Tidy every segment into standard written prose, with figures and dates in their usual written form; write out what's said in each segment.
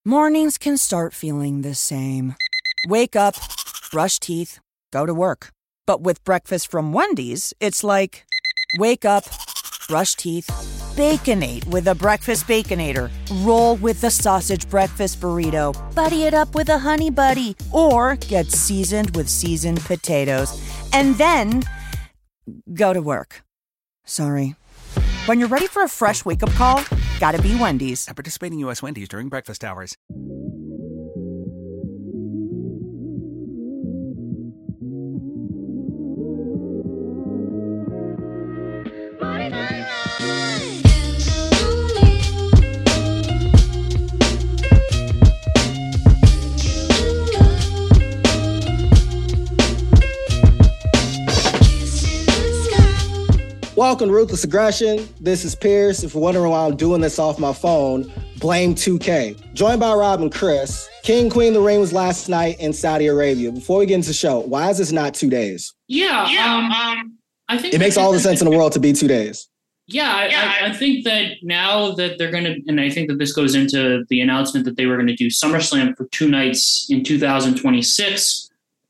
Mornings can start feeling the same. Wake up, brush teeth, go to work. But with breakfast from Wendy's, it's like, wake up, brush teeth, Baconate with a breakfast Baconator. Roll with the sausage breakfast burrito. Buddy it up with a Honey Buddy. Or get seasoned with seasoned potatoes. And then, go to work. Sorry. When you're ready for a fresh wake-up call, gotta be Wendy's. At participating U.S. Wendy's during breakfast hours. Welcome to Ruthless Aggression. This is Pierce. If you're wondering why I'm doing this off my phone, blame 2K. Joined by Rob and Chris. King Queen of the Ring was last night in Saudi Arabia. Before we get into the show, why is this not 2 days? I think it makes all the sense in the world to be 2 days. I think that now that they're going to, and I think that this goes into the announcement that they were going to do SummerSlam for 2 nights in 2026.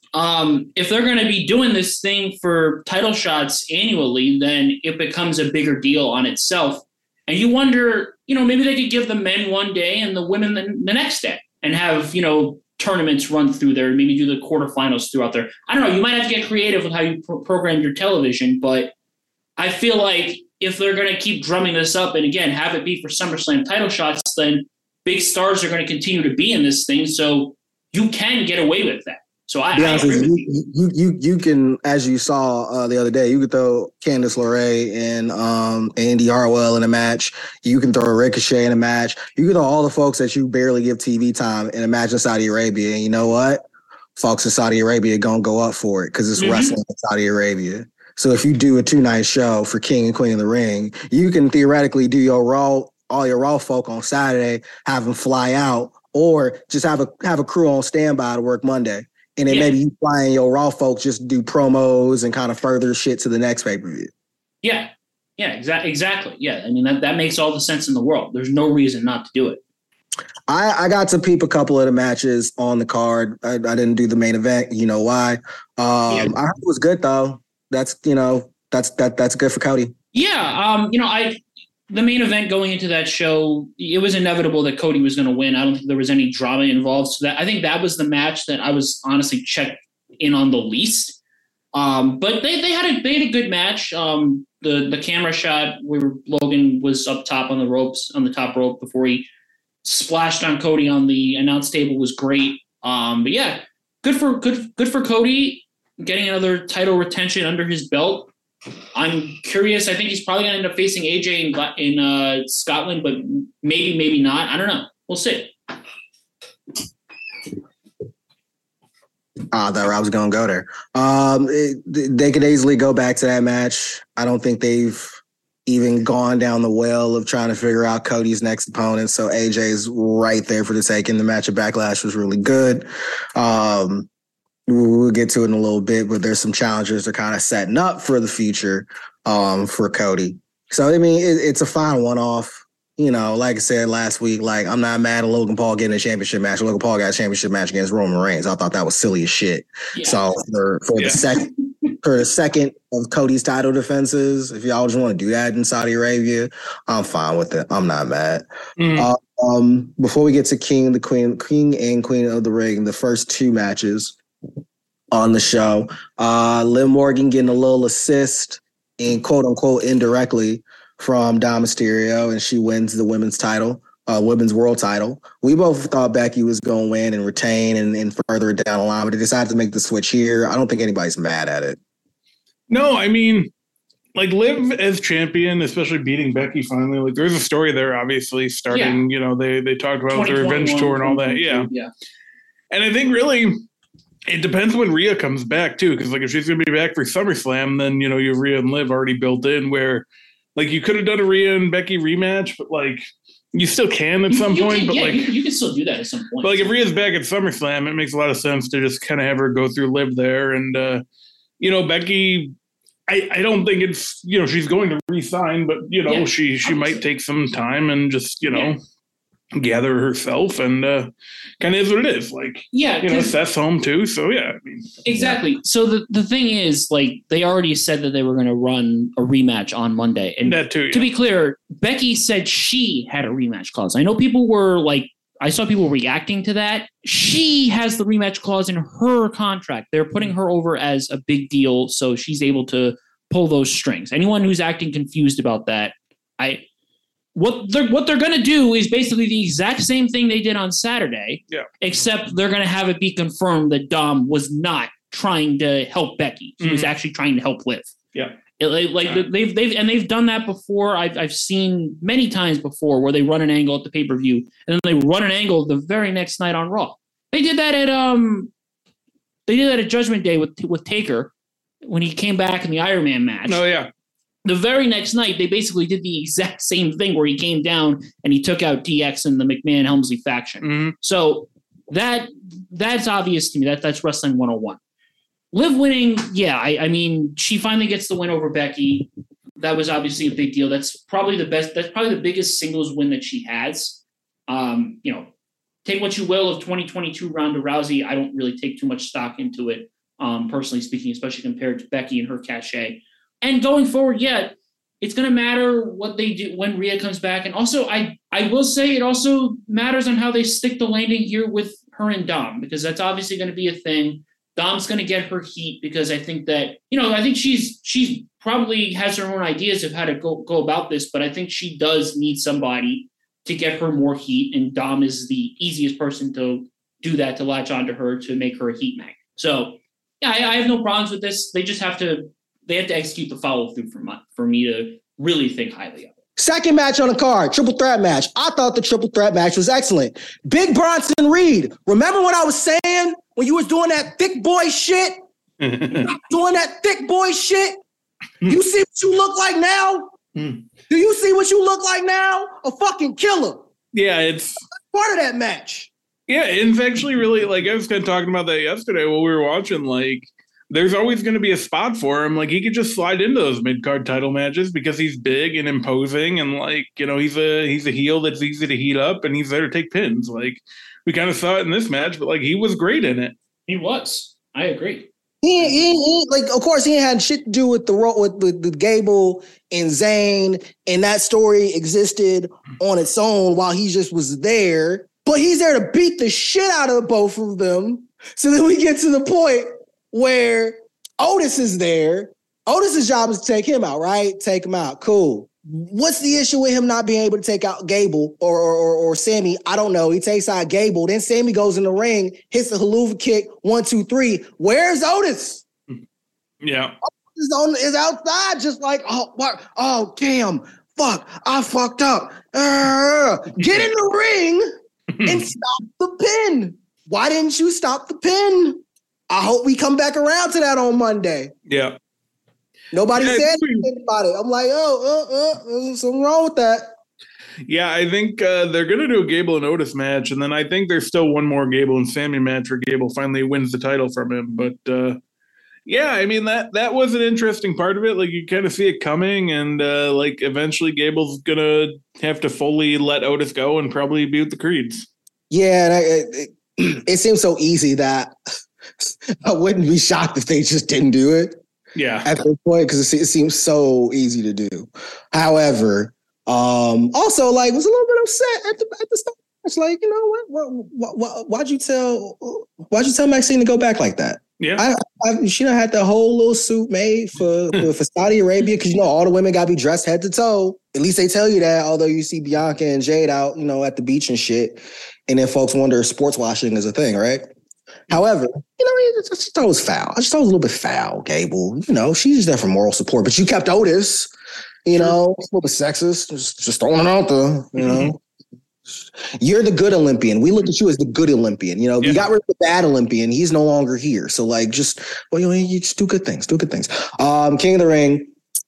If they're going to be doing this thing for title shots annually, then it becomes a bigger deal on itself. And you wonder, maybe they could give the men one day and the women the next day and have, tournaments run through there, maybe do the quarterfinals throughout there. I don't know. You might have to get creative with how you program your television, but I feel like if they're going to keep drumming this up and, again, have it be for SummerSlam title shots, then big stars are going to continue to be in this thing. So you can get away with that. So I agree with you can, as you saw the other day, you could throw Candice LeRae and Andy Hartwell in a match. You can throw Ricochet in a match. You can throw all the folks that you barely give TV time in a match in Saudi Arabia. And you know what? Folks in Saudi Arabia going to go up for it because it's wrestling in Saudi Arabia. So if you do a 2-night show for King and Queen of the Ring, you can theoretically do all your Raw folk on Saturday, have them fly out, or just have a crew on standby to work Monday. And then maybe you fly in your Raw folks, just do promos and kind of further shit to the next pay-per-view. Yeah, exactly. Yeah, I mean, that makes all the sense in the world. There's no reason not to do it. I got to peep a couple of the matches on the card. I didn't do the main event. You know why? I heard it was good, though. That's good for Cody. Yeah, the main event going into that show, it was inevitable that Cody was going to win. I don't think there was any drama involved. So I think that was the match that I was honestly checked in on the least. But they had a good match. The camera shot where Logan was up top on the top rope before he splashed on Cody on the announce table was great. But yeah, good for Cody getting another title retention under his belt. I'm curious. I think he's probably going to end up facing AJ in Scotland, but maybe not. I don't know. We'll see. I thought I was going to go there. They could easily go back to that match. I don't think they've even gone down the well of trying to figure out Cody's next opponent. So AJ's right there for the taking. The match at Backlash was really good. We'll get to it in a little bit, but there's some challenges that are kind of setting up for the future for Cody. So, I mean, it's a fine one-off. Like I said last week, I'm not mad at Logan Paul getting a championship match. Logan Paul got a championship match against Roman Reigns. I thought that was silly as shit. Yeah. So for the second of Cody's title defenses, if y'all just want to do that in Saudi Arabia, I'm fine with it. I'm not mad. Before we get to King and Queen of the Ring, the first 2 matches on the show, Liv Morgan getting a little assist and quote unquote indirectly from Dom Mysterio, and she wins the women's title, women's world title. We both thought Becky was going to win and retain and further down the line, but they decided to make the switch here. I don't think anybody's mad at it. No, I mean, Liv as champion, especially beating Becky finally, there's a story there, obviously, starting, they talked about the revenge tour and all that. Yeah. And I think really it depends when Rhea comes back too, because if she's going to be back for SummerSlam, then, you have Rhea and Liv already built in where you could have done a Rhea and Becky rematch, but you still can at some point. You can still do that at some point. But if Rhea's back at SummerSlam, it makes a lot of sense to just kind of have her go through Liv there. And, Becky, I don't think it's, she's going to re-sign, but, she might take some time and just, gather herself, and kind of is what it is. Like, Seth's home too, so yeah. I mean, exactly. Yeah. So the thing is, like, they already said that they were going to run a rematch on Monday, and that too. Yeah. To be clear, Becky said she had a rematch clause. I know people were like, I saw people reacting to that. She has the rematch clause in her contract. They're putting her over as a big deal, so she's able to pull those strings. Anyone who's acting confused about that, what they're going to do is basically the exact same thing they did on Saturday, except they're going to have it be confirmed that Dom was not trying to help Becky. He was actually trying to help Liv. Yeah. They've done that before. I've seen many times before where they run an angle at the pay-per-view and then they run an angle the very next night on Raw. They did that at Judgment Day with Taker when he came back in the Iron Man match. Oh yeah. The very next night, they basically did the exact same thing where he came down and he took out DX and the McMahon-Helmsley faction. Mm-hmm. So that's obvious to me. That's Wrestling 101. Liv winning, I mean, she finally gets the win over Becky. That was obviously a big deal. That's probably the best. That's probably the biggest singles win that she has. Take what you will of 2022 Ronda Rousey. I don't really take too much stock into it, personally speaking, especially compared to Becky and her cachet. And going forward, it's going to matter what they do when Rhea comes back. And also, I will say it also matters on how they stick the landing here with her and Dom, because that's obviously going to be a thing. Dom's going to get her heat because I think that, I think she's probably has her own ideas of how to go about this, but I think she does need somebody to get her more heat. And Dom is the easiest person to do that, to latch onto her, to make her a heat mag. So, I have no problems with this. They just have to execute the follow through for me to really think highly of it. Second match on the card, triple threat match. I thought the triple threat match was excellent. Big Bronson Reed. Remember what I was saying when you was doing that thick boy shit? Doing that thick boy shit? You see what you look like now? Do you see what you look like now? A fucking killer. Yeah, it's part of that match. Yeah, it's actually really, like, I was kind of talking about that yesterday while we were watching, like, there's always going to be a spot for him. Like, he could just slide into those mid-card title matches because he's big and imposing, and, like, he's a heel that's easy to heat up, and he's there to take pins. Like, we kind of saw it in this match, but, like, he was great in it. He was. I agree. He like, of course, he had shit to do with the Gable and Zayn, and that story existed on its own while he just was there. But he's there to beat the shit out of both of them. So then we get to the point where Otis is there. Otis's job is to take him out, right? Take him out. Cool. What's the issue with him not being able to take out Gable or Sammy? I don't know. He takes out Gable. Then Sammy goes in the ring, hits the haluva kick, 1, 2, 3. Where's Otis? Yeah. Otis is outside, just like, oh, damn. Fuck, I fucked up. Get in the ring and stop the pin. Why didn't you stop the pin? I hope we come back around to that on Monday. Yeah. Nobody said anything about it. I'm like, there's something wrong with that. Yeah, I think they're going to do a Gable and Otis match, and then I think there's still one more Gable and Sammy match where Gable finally wins the title from him. But, yeah, I mean, that was an interesting part of it. Like, you kind of see it coming, and, like, eventually Gable's going to have to fully let Otis go and probably be with the Creeds. Yeah, it seems so easy that I wouldn't be shocked if they just didn't do it. Yeah. At this point, because it seems so easy to do. However, also, like, was a little bit upset at the start. It's like, you know what? Why'd you tell Maxine to go back like that? Yeah. She done had the whole little suit made for Saudi Arabia, because, all the women got to be dressed head to toe. At least they tell you that, although you see Bianca and Jade out, at the beach and shit. And then folks wonder if sports washing is a thing, right? However, I just thought it was foul. I just thought it was a little bit foul, Gable. She's just there for moral support. But you kept Otis, it's a little bit sexist. Just throwing it out there, You're the good Olympian. We look at you as the good Olympian. You got rid of the bad Olympian. He's no longer here. So, like, you just do good things. Do good things. King of the Ring.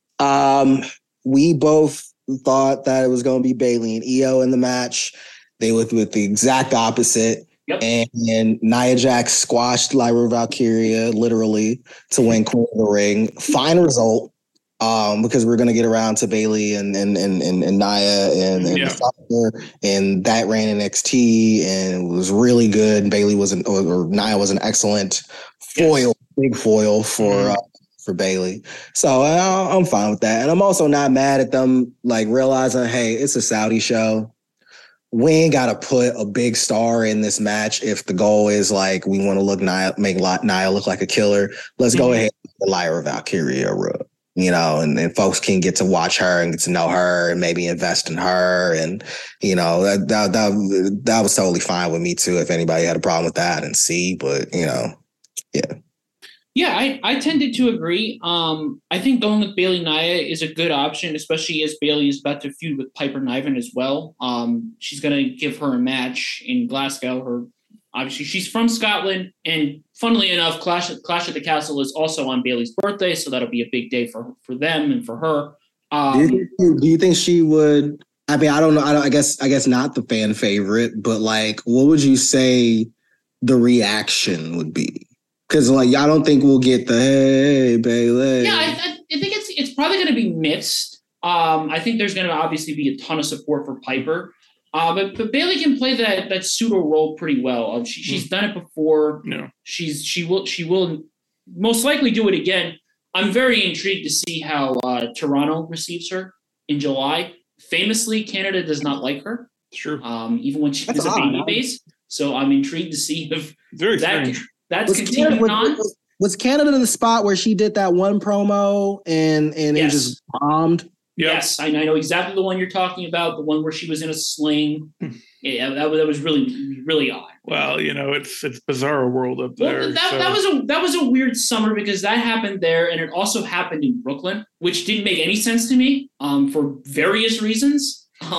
We both thought that it was going to be Bayley and Io in the match. They went with the exact opposite. Yep. And Nia Jax squashed Lyra Valkyria literally to win Queen of the Ring. Fine result, because we're gonna get around to Bayley and Nia and the and that ran NXT and was really good. And Bayley was or Nia was an excellent foil, big foil for Bayley. So I'm fine with that. And I'm also not mad at them, like realizing, hey, it's a Saudi show. We ain't got to put a big star in this match if the goal is like we want to make Nia look like a killer. Let's go ahead and Lyra Valkyria, and then folks can get to watch her and get to know her and maybe invest in her. And, that was totally fine with me too, if anybody had a problem with that and see, but, yeah. Yeah, I tended to agree. I think going with Bayley Nia is a good option, especially as Bayley is about to feud with Piper Niven as well. She's going to give her a match in Glasgow. Obviously, she's from Scotland, and funnily enough, Clash at the Castle is also on Bayley's birthday, so that'll be a big day for them and for her. Do you think she would? I mean, I don't know. I guess not the fan favorite, but like, what would you say the reaction would be? Because I don't think we'll get the hey Bayley. Yeah, I think it's probably going to be mixed. I think there's going to obviously be a ton of support for Piper, but Bayley can play that pseudo role pretty well. She's done it before. No, she will most likely do it again. I'm very intrigued to see how Toronto receives her in July. Famously, Canada does not like her. Sure. Even when she was a baby face. So I'm intrigued to see if very strange. That's continuing on. Was Canada the spot where she did that one promo and it just bombed? Yep. Yes, I know exactly the one you're talking about. The one where she was in a sling. Yeah, that was really, really odd. Well, it's Bizarro World up there. Well, that was a weird summer because that happened there, and it also happened in Brooklyn, which didn't make any sense to me for various reasons.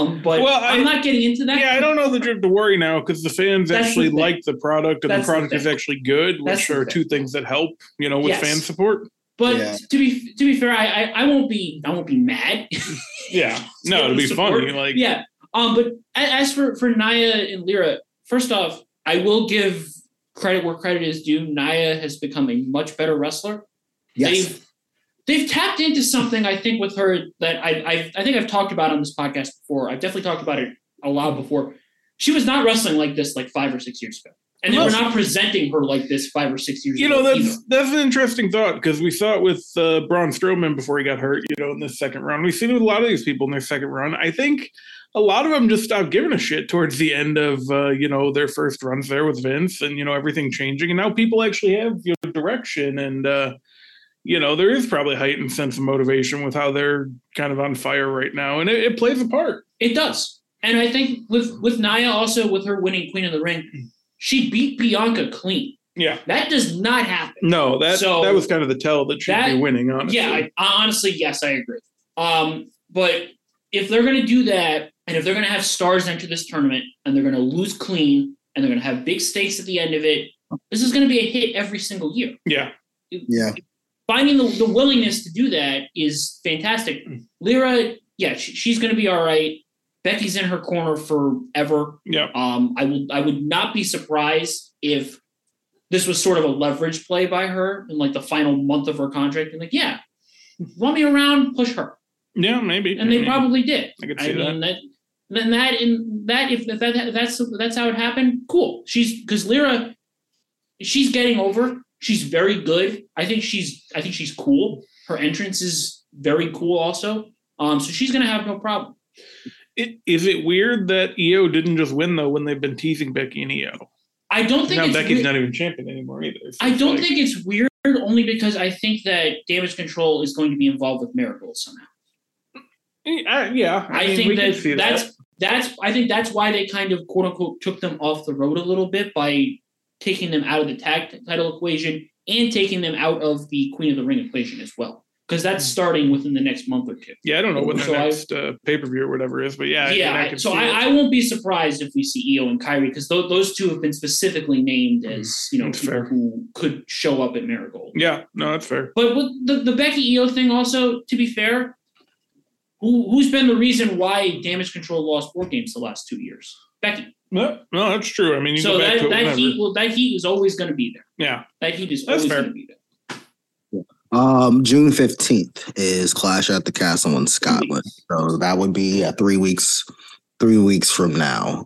I'm not getting into that. Yeah, I don't know that you have to worry now because the fans actually like the product, and the product is actually good, which are two things that help, with fan support. But to be fair, I won't be mad. Yeah, no, it'll be funny. But as for Nia and Lyra, first off, I will give credit where credit is due. Nia has become a much better wrestler. Yes. They've tapped into something, I think, with her that I think I've talked about on this podcast before. I've definitely talked about it a lot before. She was not wrestling like this like 5 or 6 years ago. And they were not presenting her like this 5 or 6 years ago. That's an interesting thought because we saw it with Braun Strowman before he got hurt, in the second round. We've seen it with a lot of these people in their second run. I think a lot of them just stopped giving a shit towards the end of, their first runs there with Vince and, everything changing. And now people actually have direction and, there is probably a heightened sense of motivation with how they're kind of on fire right now. And it plays a part. It does. And I think with Nia also, with her winning Queen of the Ring, she beat Bianca clean. Yeah. That does not happen. No, that was kind of the tell that she'd be winning, honestly. Yeah, honestly, yes, I agree. But if they're going to do that, and if they're going to have stars enter this tournament, and they're going to lose clean, and they're going to have big stakes at the end of it, this is going to be a hit every single year. Yeah. Yeah. Finding the willingness to do that is fantastic. Lyra, she's going to be all right. Becky's in her corner forever. Yeah. I would not be surprised if this was sort of a leverage play by her in like the final month of her contract. And like, want me around, push her. Yeah, maybe. And they probably did. I could see that. If that's how it happened, cool. Because Lyra, she's getting over. She's very good. I think she's cool. Her entrance is very cool also. So she's going to have no problem. Is it weird that Io didn't just win, though, when they've been teasing Becky and Io? I don't think now Becky's not even champion anymore either. So I don't think it's weird, only because I think that Damage Control is going to be involved with Marigold somehow. I think that's why they kind of, quote unquote, took them off the road a little bit by taking them out of the tag title equation and taking them out of the Queen of the Ring equation as well. Because that's starting within the next month or two. Yeah, I don't know when the next pay-per-view or whatever is, but I won't be surprised if we see Io and Kairi because those two have been specifically named as people who could show up at Marigold. Yeah, no, that's fair. But with the Becky Io thing, also to be fair, who's been the reason why Damage Control lost 4 games the last 2 years? Becky. No, that's true. I mean, you go back to that heat is always going to be there. Yeah, that heat is always going to be there. June 15th is Clash at the Castle in Scotland. So that would be 3 weeks 3 weeks from now.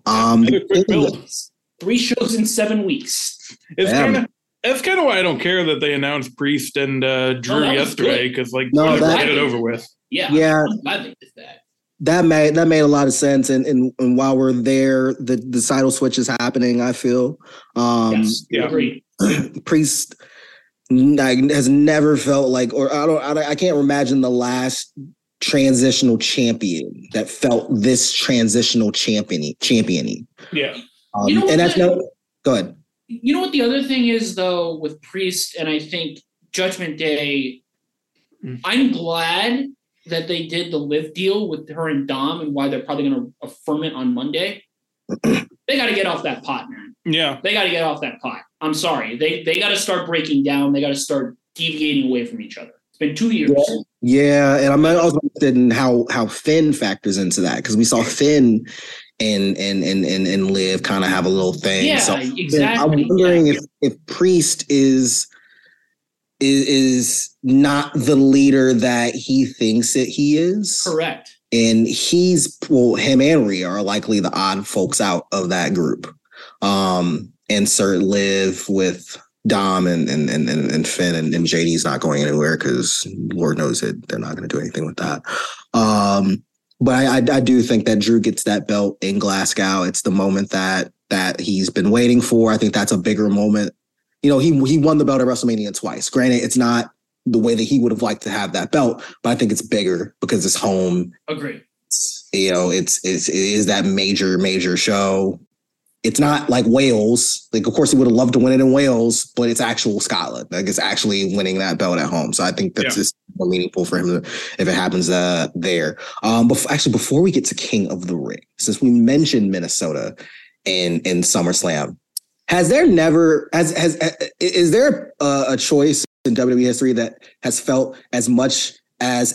3 shows in 7 weeks. That's kind of why I don't care that they announced Priest and Drew yesterday, because get it over with. Yeah. I'm glad they did that. That made a lot of sense, and while we're there, the title switch is happening. I feel, agree. Priest has never felt like, or I can't imagine the last transitional champion that felt this transitional championing. Yeah, and that's go ahead. You know what the other thing is though with Priest, and I think Judgment Day. I'm glad that they did the live deal with her and Dom, and why they're probably going to affirm it on Monday. They got to get off that pot, man. Yeah. They got to get off that pot. I'm sorry. They got to start breaking down. They got to start deviating away from each other. It's been 2 years. Yeah. And I'm also interested in how Finn factors into that, because we saw Finn and Liv kind of have a little thing. Yeah, so exactly. I'm wondering if Priest is not the leader that he thinks that he is. Correct. And him and Rhea are likely the odd folks out of that group. Insert Liv with Dom and Finn, and JD's not going anywhere because Lord knows it, they're not going to do anything with that. But I do think that Drew gets that belt in Glasgow. It's the moment that he's been waiting for. I think that's a bigger moment. You know, he won the belt at WrestleMania twice. Granted, it's not the way that he would have liked to have that belt, but I think it's bigger because it's home. Agree. You know, it is that major show. It's not like Wales. Like, of course, he would have loved to win it in Wales, but it's actual Scotland. Like, it's actually winning that belt at home. So I think that's just more meaningful for him if it happens there. Before we get to King of the Ring, since we mentioned Minnesota in SummerSlam, is there a choice in WWE history that has felt as much as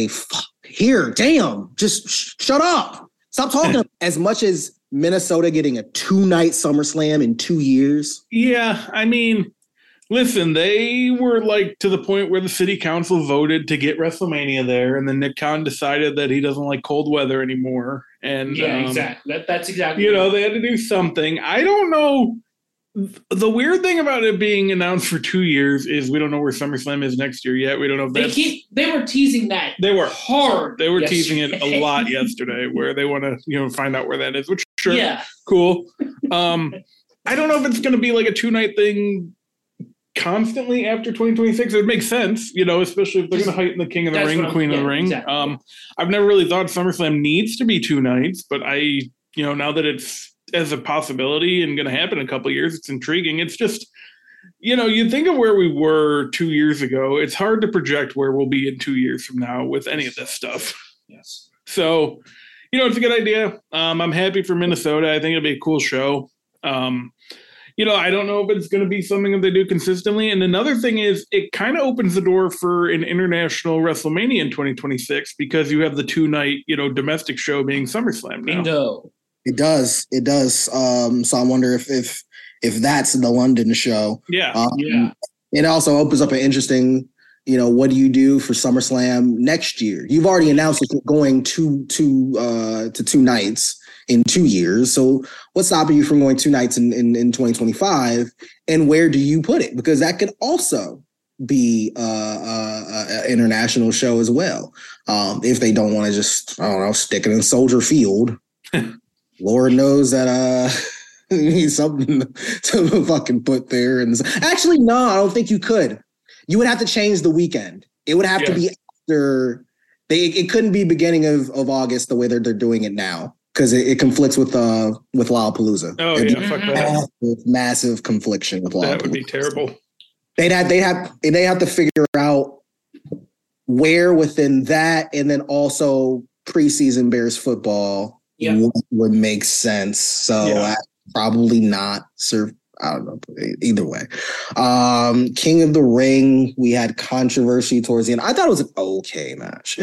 just shut up, stop talking, as much as Minnesota getting a 2-night SummerSlam in 2 years? Yeah, I mean, listen, they were like to the point where the city council voted to get WrestleMania there, and then Nick Khan decided that he doesn't like cold weather anymore. And exactly. That's exactly. They had to do something. I don't know. The weird thing about it being announced for 2 years is we don't know where SummerSlam is next year yet. We don't know if they were teasing that. They were hard. They were teasing it a lot yesterday, where they want to find out where that is. Which cool. I don't know if it's going to be like a 2-night thing constantly after 2026. It would make sense, especially if they're going to heighten the King of the Ring, Queen of the Ring. Exactly. I've never really thought SummerSlam needs to be 2 nights, but now that it's as a possibility and going to happen in a couple of years, it's intriguing. It's just, you think of where we were 2 years ago. It's hard to project where we'll be in 2 years from now with any of this stuff. Yes. So, it's a good idea. I'm happy for Minnesota. I think it'll be a cool show. I don't know if it's going to be something that they do consistently. And another thing is it kind of opens the door for an international WrestleMania in 2026, because you have the 2-night, domestic show being SummerSlam now. Bingo. It does. So I wonder if that's the London show. Yeah. It also opens up an interesting, what do you do for SummerSlam next year? You've already announced that you're going to 2 nights in 2 years. So what's stopping you from going 2 nights in 2025? And where do you put it? Because that could also be an international show as well. If they don't want to just, stick it in Soldier Field. Lord knows that you need something to fucking put there. And actually, no, I don't think you could. You would have to change the weekend. It would have to be after. It couldn't be beginning of August the way they're doing it now, because it conflicts with Lollapalooza. Oh yeah, fuck that. Massive confliction with Lollapalooza. That would be terrible. They have to figure out where within that, and then also preseason Bears football. Yeah. Would make sense. So probably not serve. I don't know. Either way, King of the Ring. We had controversy towards the end. I thought it was an okay match.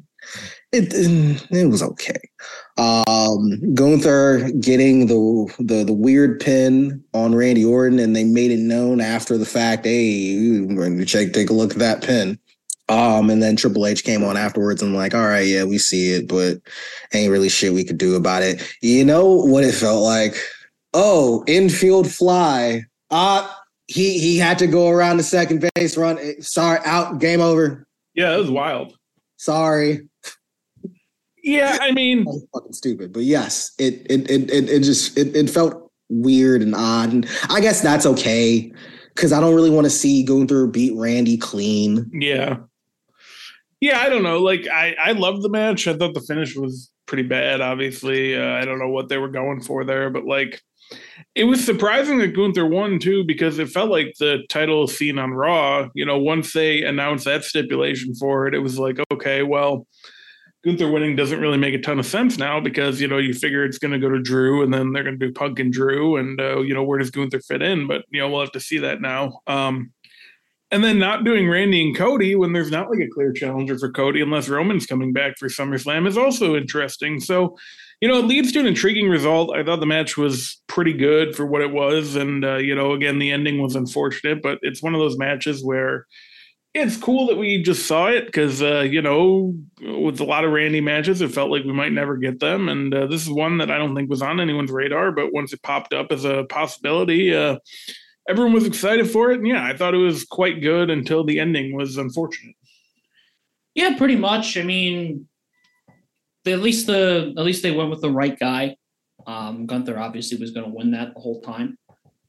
It was okay. Gunther getting the weird pin on Randy Orton, and they made it known after the fact. Hey, we're going to take a look at that pin. And then Triple H came on afterwards and like, all right, yeah, we see it, but ain't really shit we could do about it. You know what it felt like? Oh, infield fly. He had to go around the second base run. Sorry, out, game over. Yeah, it was wild. Sorry. Yeah, I mean, fucking stupid, but yes, it felt weird and odd, and I guess that's okay because I don't really want to see Gunther beat Randy clean. Yeah, I don't know. Like, I loved the match. I thought the finish was pretty bad. Obviously, I don't know what they were going for there, but like, it was surprising that Gunther won too because it felt like the title scene on Raw. You know, once they announced that stipulation for it, it was like, okay, well, Gunther winning doesn't really make a ton of sense now because, you know, you figure it's going to go to Drew and then they're going to do Punk and Drew and, you know, where does Gunther fit in? But, you know, we'll have to see that now. And then not doing Randy and Cody when there's not like a clear challenger for Cody unless Roman's coming back for SummerSlam is also interesting. So, you know, it leads to an intriguing result. I thought the match was pretty good for what it was. And, you know, again, the ending was unfortunate, but it's one of those matches where it's cool that we just saw it because, you know, with a lot of Randy matches, it felt like we might never get them. And this is one that I don't think was on anyone's radar, but once it popped up as a possibility, everyone was excited for it. And yeah, I thought it was quite good until the ending was unfortunate. Yeah, pretty much. I mean, at least they went with the right guy. Gunther obviously was going to win that the whole time.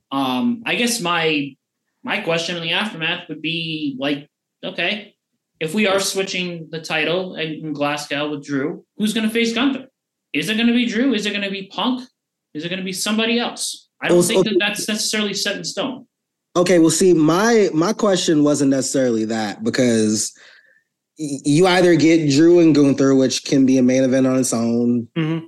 I guess my question in the aftermath would be like, okay, if we are switching the title in Glasgow with Drew, who's going to face Gunther? Is it going to be Drew? Is it going to be Punk? Is it going to be somebody else? I don't think that's necessarily set in stone. Okay, well, see, my question wasn't necessarily that because you either get Drew and Gunther, which can be a main event on its own,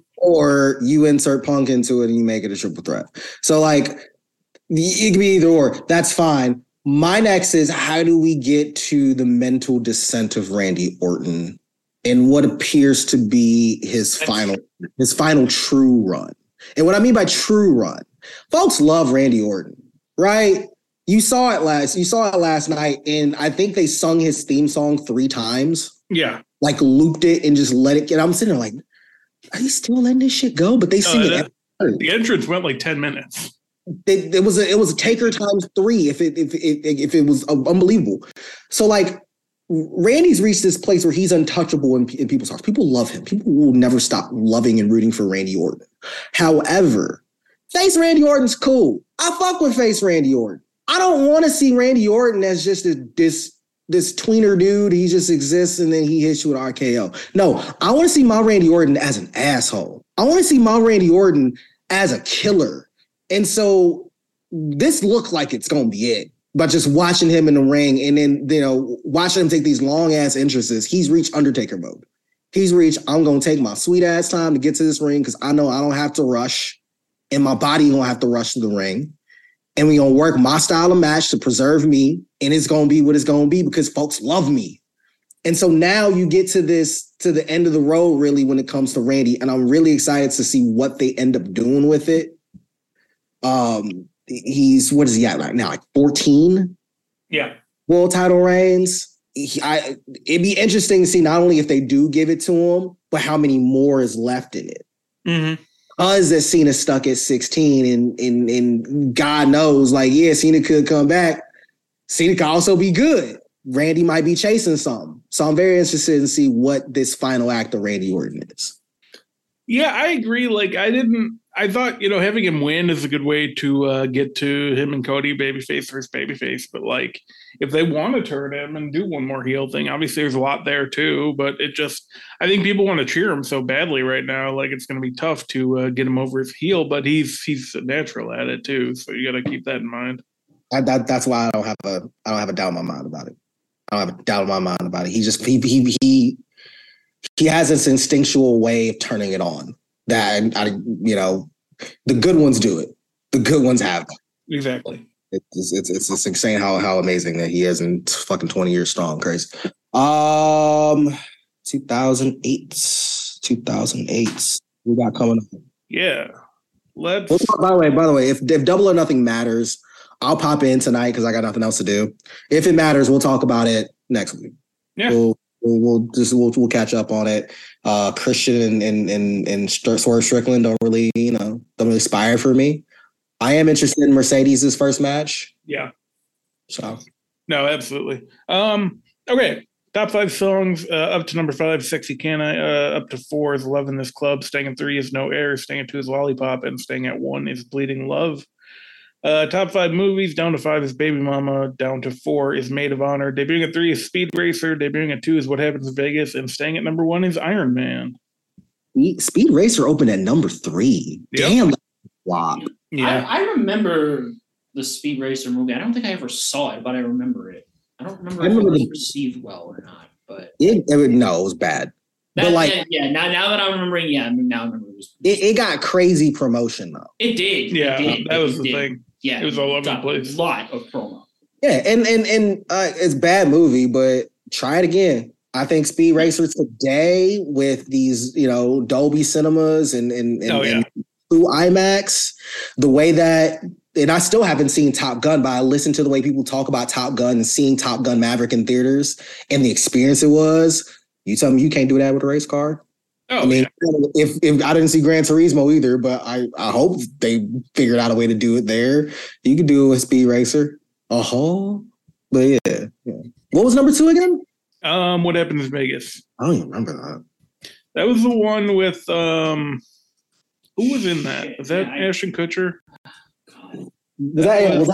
or you insert Punk into it and you make it a triple threat. So, like, it can be either or. That's fine. My next is how do we get to the mental descent of Randy Orton and what appears to be his final true run. And what I mean by true run, folks love Randy Orton, right? You saw it last night, and I think they sung his theme song 3 times. Yeah. Like looped it and just let it get. I'm sitting there like, are they still letting this shit go? But they sing it. The entrance went like 10 minutes. It was a Taker times 3 if it was unbelievable. So like Randy's reached this place where he's untouchable in people's hearts. People love him. People will never stop loving and rooting for Randy Orton. However, face Randy Orton's cool. I fuck with face Randy Orton. I don't want to see Randy Orton as just this tweener dude. He just exists and then he hits you with RKO. No, I want to see my Randy Orton as an asshole. I want to see my Randy Orton as a killer. And so this looked like it's going to be it. But just watching him in the ring and then, you know, watching him take these long ass entrances, he's reached Undertaker mode. He's reached, I'm going to take my sweet ass time to get to this ring because I know I don't have to rush and my body don't have to rush to the ring. And we're going to work my style of match to preserve me. And it's going to be what it's going to be because folks love me. And so now you get to the end of the road, really, when it comes to Randy. And I'm really excited to see what they end up doing with it. What is he at right now? Like 14? Yeah. World title reigns. It'd be interesting to see not only if they do give it to him, but how many more is left in it. Mm-hmm. That Cena stuck at 16 and God knows, like, yeah, Cena could come back. Cena could also be good. Randy might be chasing something. So I'm very interested to see what this final act of Randy Orton is. Yeah, I agree. Like, I thought, you know, having him win is a good way to get to him and Cody, babyface versus babyface. But, like, if they want to turn him and do one more heel thing, obviously there's a lot there too. But I think people want to cheer him so badly right now. Like, it's going to be tough to get him over his heel, but he's natural at it too. So you got to keep that in mind. That's why I don't have a doubt in my mind about it. I don't have a doubt in my mind about it. He has this instinctual way of turning it on. That you know, the good ones do it. The good ones have them. Exactly. It's insane how amazing that he is and fucking 20 years strong. Crazy. 2008. We got coming up. Yeah. By the way, if Double or Nothing matters, I'll pop in tonight because I got nothing else to do. If it matters, we'll talk about it next week. Yeah. We'll catch up on it. Christian and Swerve Strickland don't really inspire for me. I am interested in Mercedes' first match. Yeah. So. No, absolutely. Okay. Top 5 songs, up to number 5, Sexy Can I, up to 4 is Love in This Club, staying at 3 is No Air, staying at 2 is Lollipop, and staying at 1 is Bleeding Love. Top 5 movies, down to 5 is Baby Mama, down to 4 is Maid of Honor, debuting at 3 is Speed Racer, debuting at 2 is What Happens in Vegas, and staying at number 1 is Iron Man. Speed Racer opened at number 3. Yep. Damn. Wow. Yeah. I remember the Speed Racer movie. I don't think I ever saw it, but I remember it. I don't remember if it was received well or not, but it was bad. Now that I'm remembering, now I remember it got crazy promotion though. It did. Yeah, that was the did. thing. Yeah, it was all over the place. A lot of promo. Yeah, and it's a bad movie, but try it again. I think Speed Racer today with these, Dolby Cinemas and through IMAX, the way that. And I still haven't seen Top Gun, but I listened to the way people talk about Top Gun and seeing Top Gun Maverick in theaters and the experience it was. You tell me you can't do that with a race car? Oh, I mean, if I didn't see Gran Turismo either, but I hope they figured out a way to do it there. You could do it with Speed Racer. But yeah. What was number 2 again? What Happened in Vegas? I don't even remember that. That was the one with who was in that? Was that Ashton Kutcher? Was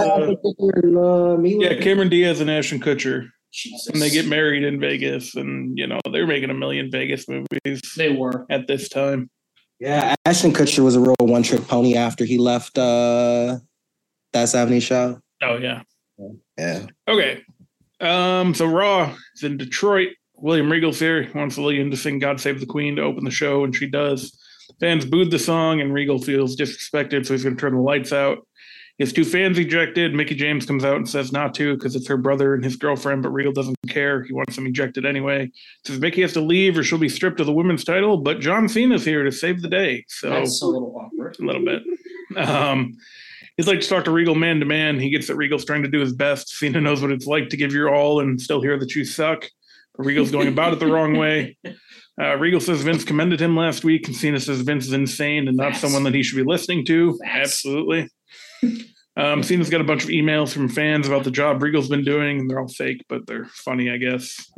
that Mila? Yeah, Cameron Diaz and Ashton Kutcher. Jesus. And they get married in Vegas, and they were making 1 million Vegas movies. They were at this time. Yeah, Ashton Kutcher was a real one-trick pony after he left That 70s Show. Oh yeah. Yeah. Okay. So Raw is in Detroit. William Regal's here. He wants Lillian to sing "God Save the Queen" to open the show, and she does. Fans booed the song, and Regal feels disrespected, so he's going to turn the lights out. His 2 fans ejected. Mickie James comes out and says not to because it's her brother and his girlfriend, but Regal doesn't care. He wants them ejected anyway. Says Mickie has to leave or she'll be stripped of the women's title, but John Cena's here to save the day. So that's a little awkward. A little bit. He'd like to talk to Regal man to man. He gets that Regal's trying to do his best. Cena knows what it's like to give your all and still hear that you suck. But Regal's going about it the wrong way. Regal says Vince commended him last week, and Cena says Vince is insane and not someone that he should be listening to. Absolutely. Cena's got a bunch of emails from fans about the job Regal's been doing, and they're all fake, but they're funny, I guess.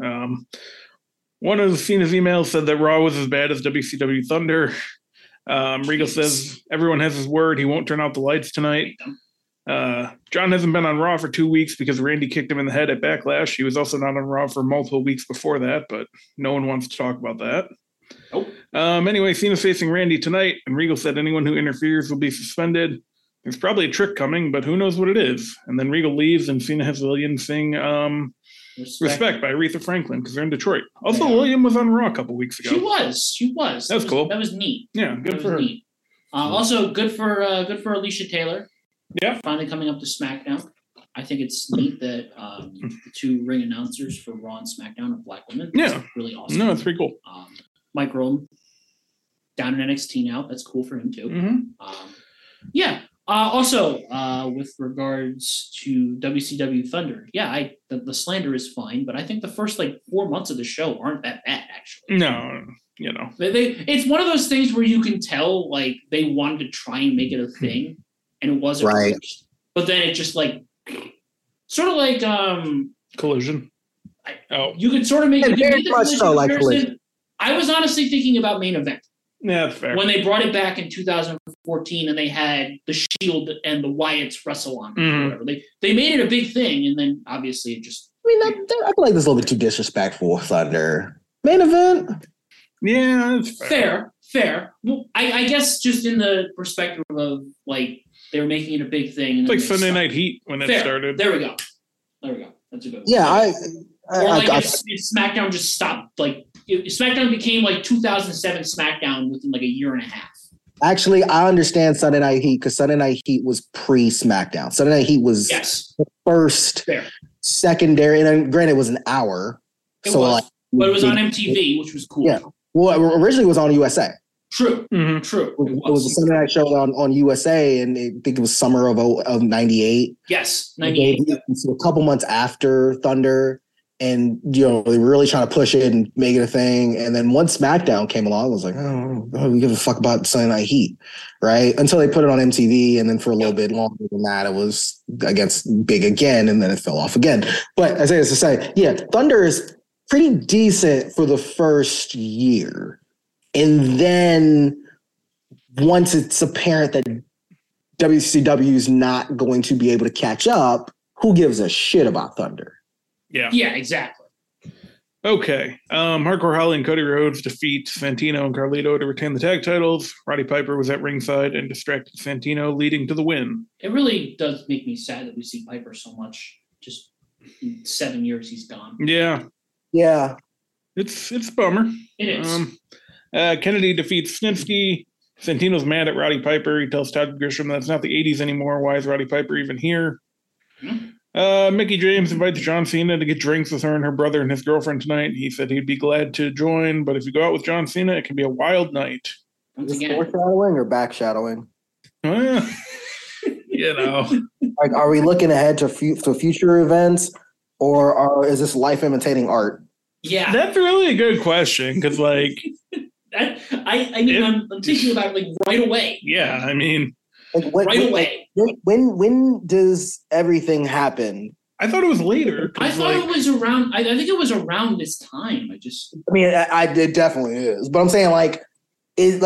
One of Cena's emails said that Raw was as bad as WCW Thunder. Regal says everyone has his word. He won't turn out the lights tonight. John hasn't been on Raw for 2 weeks because Randy kicked him in the head at Backlash. He was also not on Raw for multiple weeks before that, but no one wants to talk about that. Nope. Anyway, Cena's facing Randy tonight, and Regal said anyone who interferes will be suspended. There's probably a trick coming, but who knows what it is. And then Regal leaves, and Cena has Lillian sing Respect by Aretha Franklin because they're in Detroit. Also, Lillian was on Raw a couple weeks ago. She was. That was cool. That was neat. Yeah, good for her. Neat. Also, good for Alicia Taylor. Yeah. Finally coming up to SmackDown. I think it's neat that the 2 ring announcers for Raw and SmackDown are Black women. That's really awesome. No, it's pretty cool. Mike Rome down in NXT now. That's cool for him too. Mm-hmm. Also, with regards to WCW Thunder, the slander is fine, but I think the first 4 months of the show aren't that bad, actually. No, it's one of those things where you can tell they wanted to try and make it a thing, and it wasn't right. First. But then it just sort of like Collision. You could sort of make very much so like Collision. I was honestly thinking about Main Event. Yeah, that's fair. When they brought it back in 2014 and they had the Shield and the Wyatts wrestle on it or whatever. They made it a big thing, and then obviously it just... I feel like this is a little bit too disrespectful, Thunder. Main Event? Yeah, that's fair. Well, I guess just in the perspective of, they were making it a big thing. And it's like Sunday Night Heat when it started. There we go. That's a good one. Yeah, if SmackDown just stopped, SmackDown became 2007 SmackDown within a year and a half. Actually, I understand Sunday Night Heat because Sunday Night Heat was pre-SmackDown. Sunday Night Heat was the first secondary, and then granted it was an hour. But it was on MTV, which was cool. Yeah. Well, originally it was on USA. True. Mm-hmm. True. It was a Sunday night show on USA, and I think it was summer of 98. Yes, 98. So a couple months after Thunder, And, they were really trying to push it and make it a thing. And then once SmackDown came along, I was like, oh, we give a fuck about Sunday Night Heat, right? Until they put it on MTV. And then for a little bit longer than that, it was against big again. And then it fell off again. But I say this to say, Thunder is pretty decent for the first year. And then once it's apparent that WCW is not going to be able to catch up, who gives a shit about Thunder? Yeah, exactly. Okay. Hardcore Holly and Cody Rhodes defeat Santino and Carlito to retain the tag titles. Roddy Piper was at ringside and distracted Santino, leading to the win. It really does make me sad that we see Piper so much. Just in 7 years, he's gone. Yeah. Yeah. It's a bummer. It is. Kennedy defeats Snitsky. Santino's mad at Roddy Piper. He tells Todd Grisham that's not the 80s anymore. Why is Roddy Piper even here? Mickey James invites John Cena to get drinks with her and her brother and his girlfriend tonight. He said he'd be glad to join, but if you go out with John Cena, it can be a wild night. Once again, foreshadowing or backshadowing? Like, are we looking ahead to future events, or is this life imitating art? Yeah, that's really a good question because, like, I'm thinking about it like right away. Yeah, I mean. Right away. When does everything happen? I thought it was later. I thought it was around. I think it was around this time. It definitely is. But I'm saying, like, is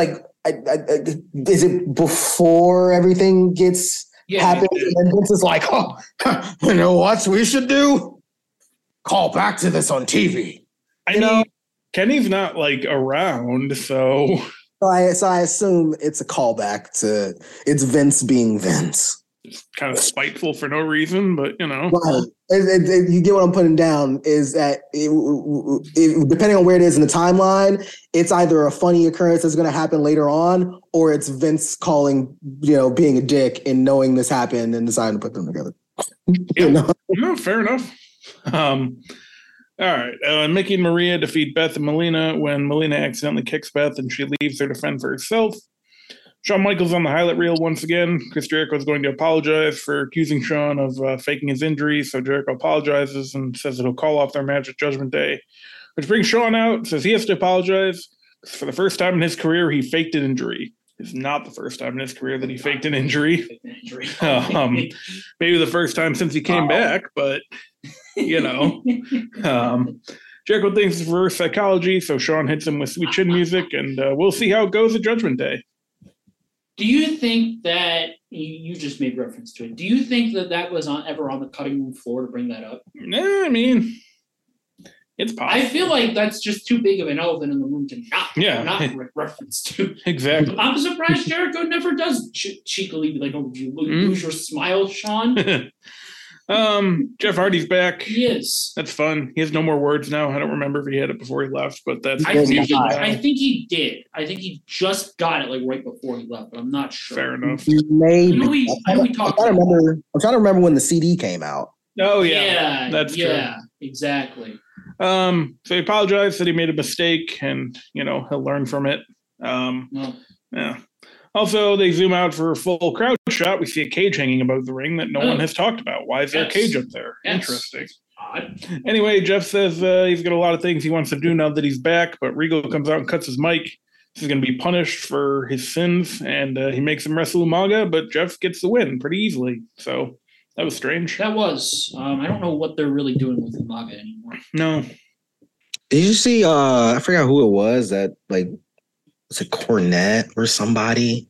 it before everything gets happens? And Vince is like, oh, you know what we should do? Call back to this on TV. I mean, Kenny's not like around, so. So I assume it's a callback to it's Vince being Vince. It's kind of spiteful for no reason, but Right. You get what I'm putting down is that depending on where it is in the timeline, it's either a funny occurrence that's going to happen later on, or it's Vince calling, being a dick and knowing this happened and deciding to put them together. No, fair enough. All right. Mickey and Maria defeat Beth and Melina when Melina accidentally kicks Beth and she leaves her to fend for herself. Shawn Michaels on the highlight reel once again. Chris Jericho is going to apologize for accusing Shawn of faking his injury, so Jericho apologizes and says that he'll call off their match at Judgment Day, which brings Shawn out, says he has to apologize because for the first time in his career, he faked an injury. It's not the first time in his career that he faked an injury. Maybe the first time since he came back, but... Jericho thinks it's reverse psychology, so Shawn hits him with sweet chin music, and we'll see how it goes at Judgment Day. Do you think that you just made reference to it? Do you think that was ever on the cutting room floor to bring that up? Nah, I mean, it's possible. I feel like that's just too big of an elephant in the room to not reference to. Exactly. I'm surprised Jericho never does cheekily be like, "Oh, you lose your smile, Shawn." Jeff Hardy's back. He is. That's fun. He has no more words now. I don't remember if he had it before he left, but that's. I think he did. I think he just got it like right before he left, but I'm not sure. Fair enough. Maybe. I'm trying to remember when the CD came out. Oh yeah, that's true. Yeah, exactly. So he apologized, said he made a mistake, and he'll learn from it. Yeah. Also, they zoom out for a full crowd shot. We see a cage hanging above the ring that no one has talked about. Why is there a cage up there? Yes. Interesting. Odd. Anyway, Jeff says he's got a lot of things he wants to do now that he's back, but Regal comes out and cuts his mic. He's going to be punished for his sins, and he makes him wrestle Umaga, but Jeff gets the win pretty easily. So that was strange. That was. I don't know what they're really doing with Umaga anymore. No. Did you see, I forgot who it was that, like, was it Cornette or somebody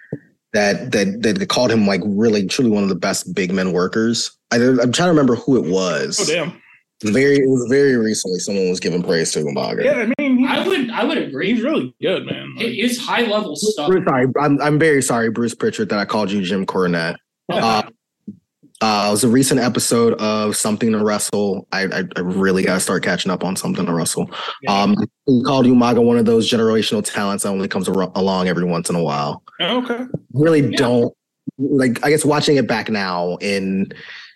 that called him like really truly one of the best big men workers? I'm trying to remember who it was. Oh damn! It was very recently someone was giving praise to Umaga. Yeah, I mean, I would agree. He's really good, man. It's high level stuff. Sorry, I'm very sorry, Bruce Pritchard, that I called you Jim Cornette. It was a recent episode of Something to Wrestle. I really got to start catching up on Something to Wrestle. Yeah. We called Umaga one of those generational talents that only comes along every once in a while. Oh, okay. Don't like. I guess watching it back now, and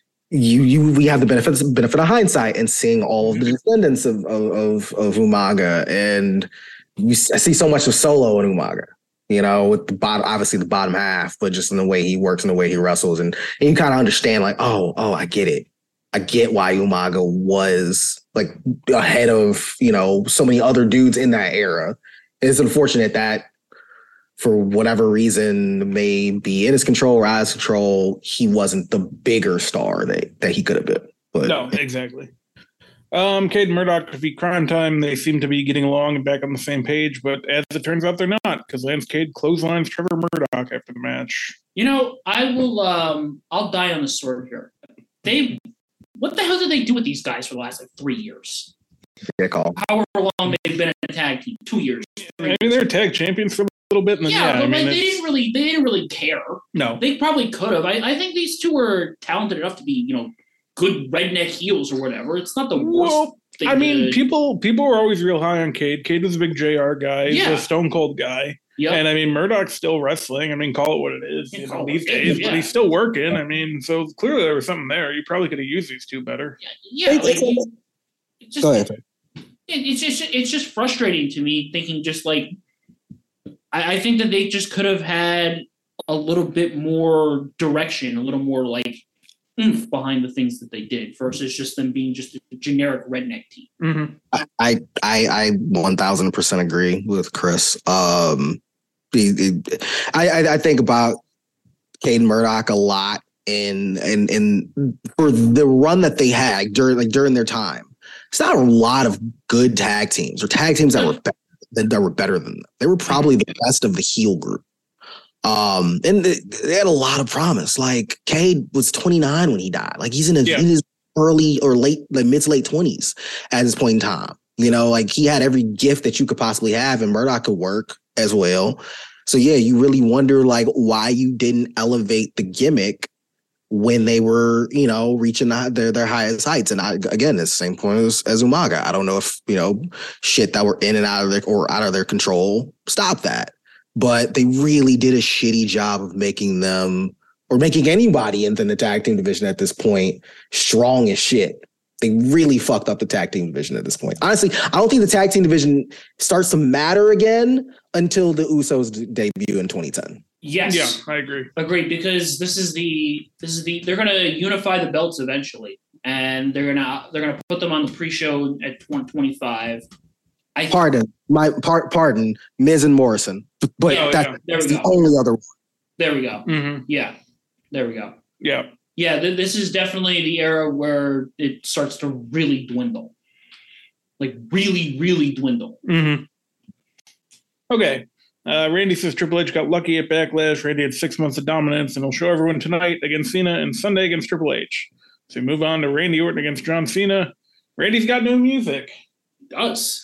we have the benefit of hindsight and seeing all of the descendants of Umaga, and I see so much of Solo in Umaga. With the bottom half, but just in the way he works and the way he wrestles. And you kind of understand like, oh, I get it. I get why Umaga was like ahead of, so many other dudes in that era. It's unfortunate that for whatever reason, may be in his control or out of his control, he wasn't the bigger star that he could have been. But no, exactly. Cade Murdoch defeat Crime Time. They seem to be getting along and back on the same page, but as it turns out, they're not, because Lance Cade clotheslines Trevor Murdoch after the match. I will. I'll die on the sword here. What the hell did they do with these guys for the last 3 years? However long they've been a tag team, 2 years. I mean, they're tag champions for a little bit, and then they didn't really care. No, they probably could have. I think these two were talented enough to be, good redneck heels or whatever. It's not the worst thing. I mean, people were always real high on Cade. Cade was a big JR guy. He's a Stone Cold guy. Yep. And I mean, Murdoch's still wrestling. I mean, call it what it is, these days. But he's still working. I mean, so clearly there was something there. You probably could have used these two better. Yeah. Go ahead. It's just frustrating to me, thinking just like I think that they just could have had a little bit more direction, a little more like oomph behind the things that they did versus just them being just a generic redneck team. Mm-hmm. I 1000% agree with Chris. I think about Cade Murdoch a lot in for the run that they had during their time. It's not a lot of good tag teams or tag teams that were better than them. They were probably the best of the heel group. And they had a lot of promise. Like Cade was 29 when he died. Like he's in his early or late, like mid to late 20s at this point in time. Like he had every gift that you could possibly have, and Murdoch could work as well. So yeah, you really wonder like why you didn't elevate the gimmick when they were, reaching their highest heights. And again, it's the same point as Umaga. I don't know if, shit that were in and out of their control stopped that. But they really did a shitty job of making them, or making anybody in the tag team division at this point, strong as shit. They really fucked up the tag team division at this point. Honestly, I don't think the tag team division starts to matter again until the Usos debut in 2010. Yes. Yeah, I agree. Agreed, because this is the they're gonna unify the belts eventually, and they're gonna put them on the pre-show at 125. Pardon, Miz and Morrison, but that's the only other one. There we go. Mm-hmm. Yeah, there we go. Yeah, yeah. This is definitely the era where it starts to really dwindle, like really, really dwindle. Mm-hmm. Okay. Randy says Triple H got lucky at Backlash. Randy had 6 months of dominance, and he'll show everyone tonight against Cena and Sunday against Triple H. So we move on to Randy Orton against John Cena. Randy's got new music. He does.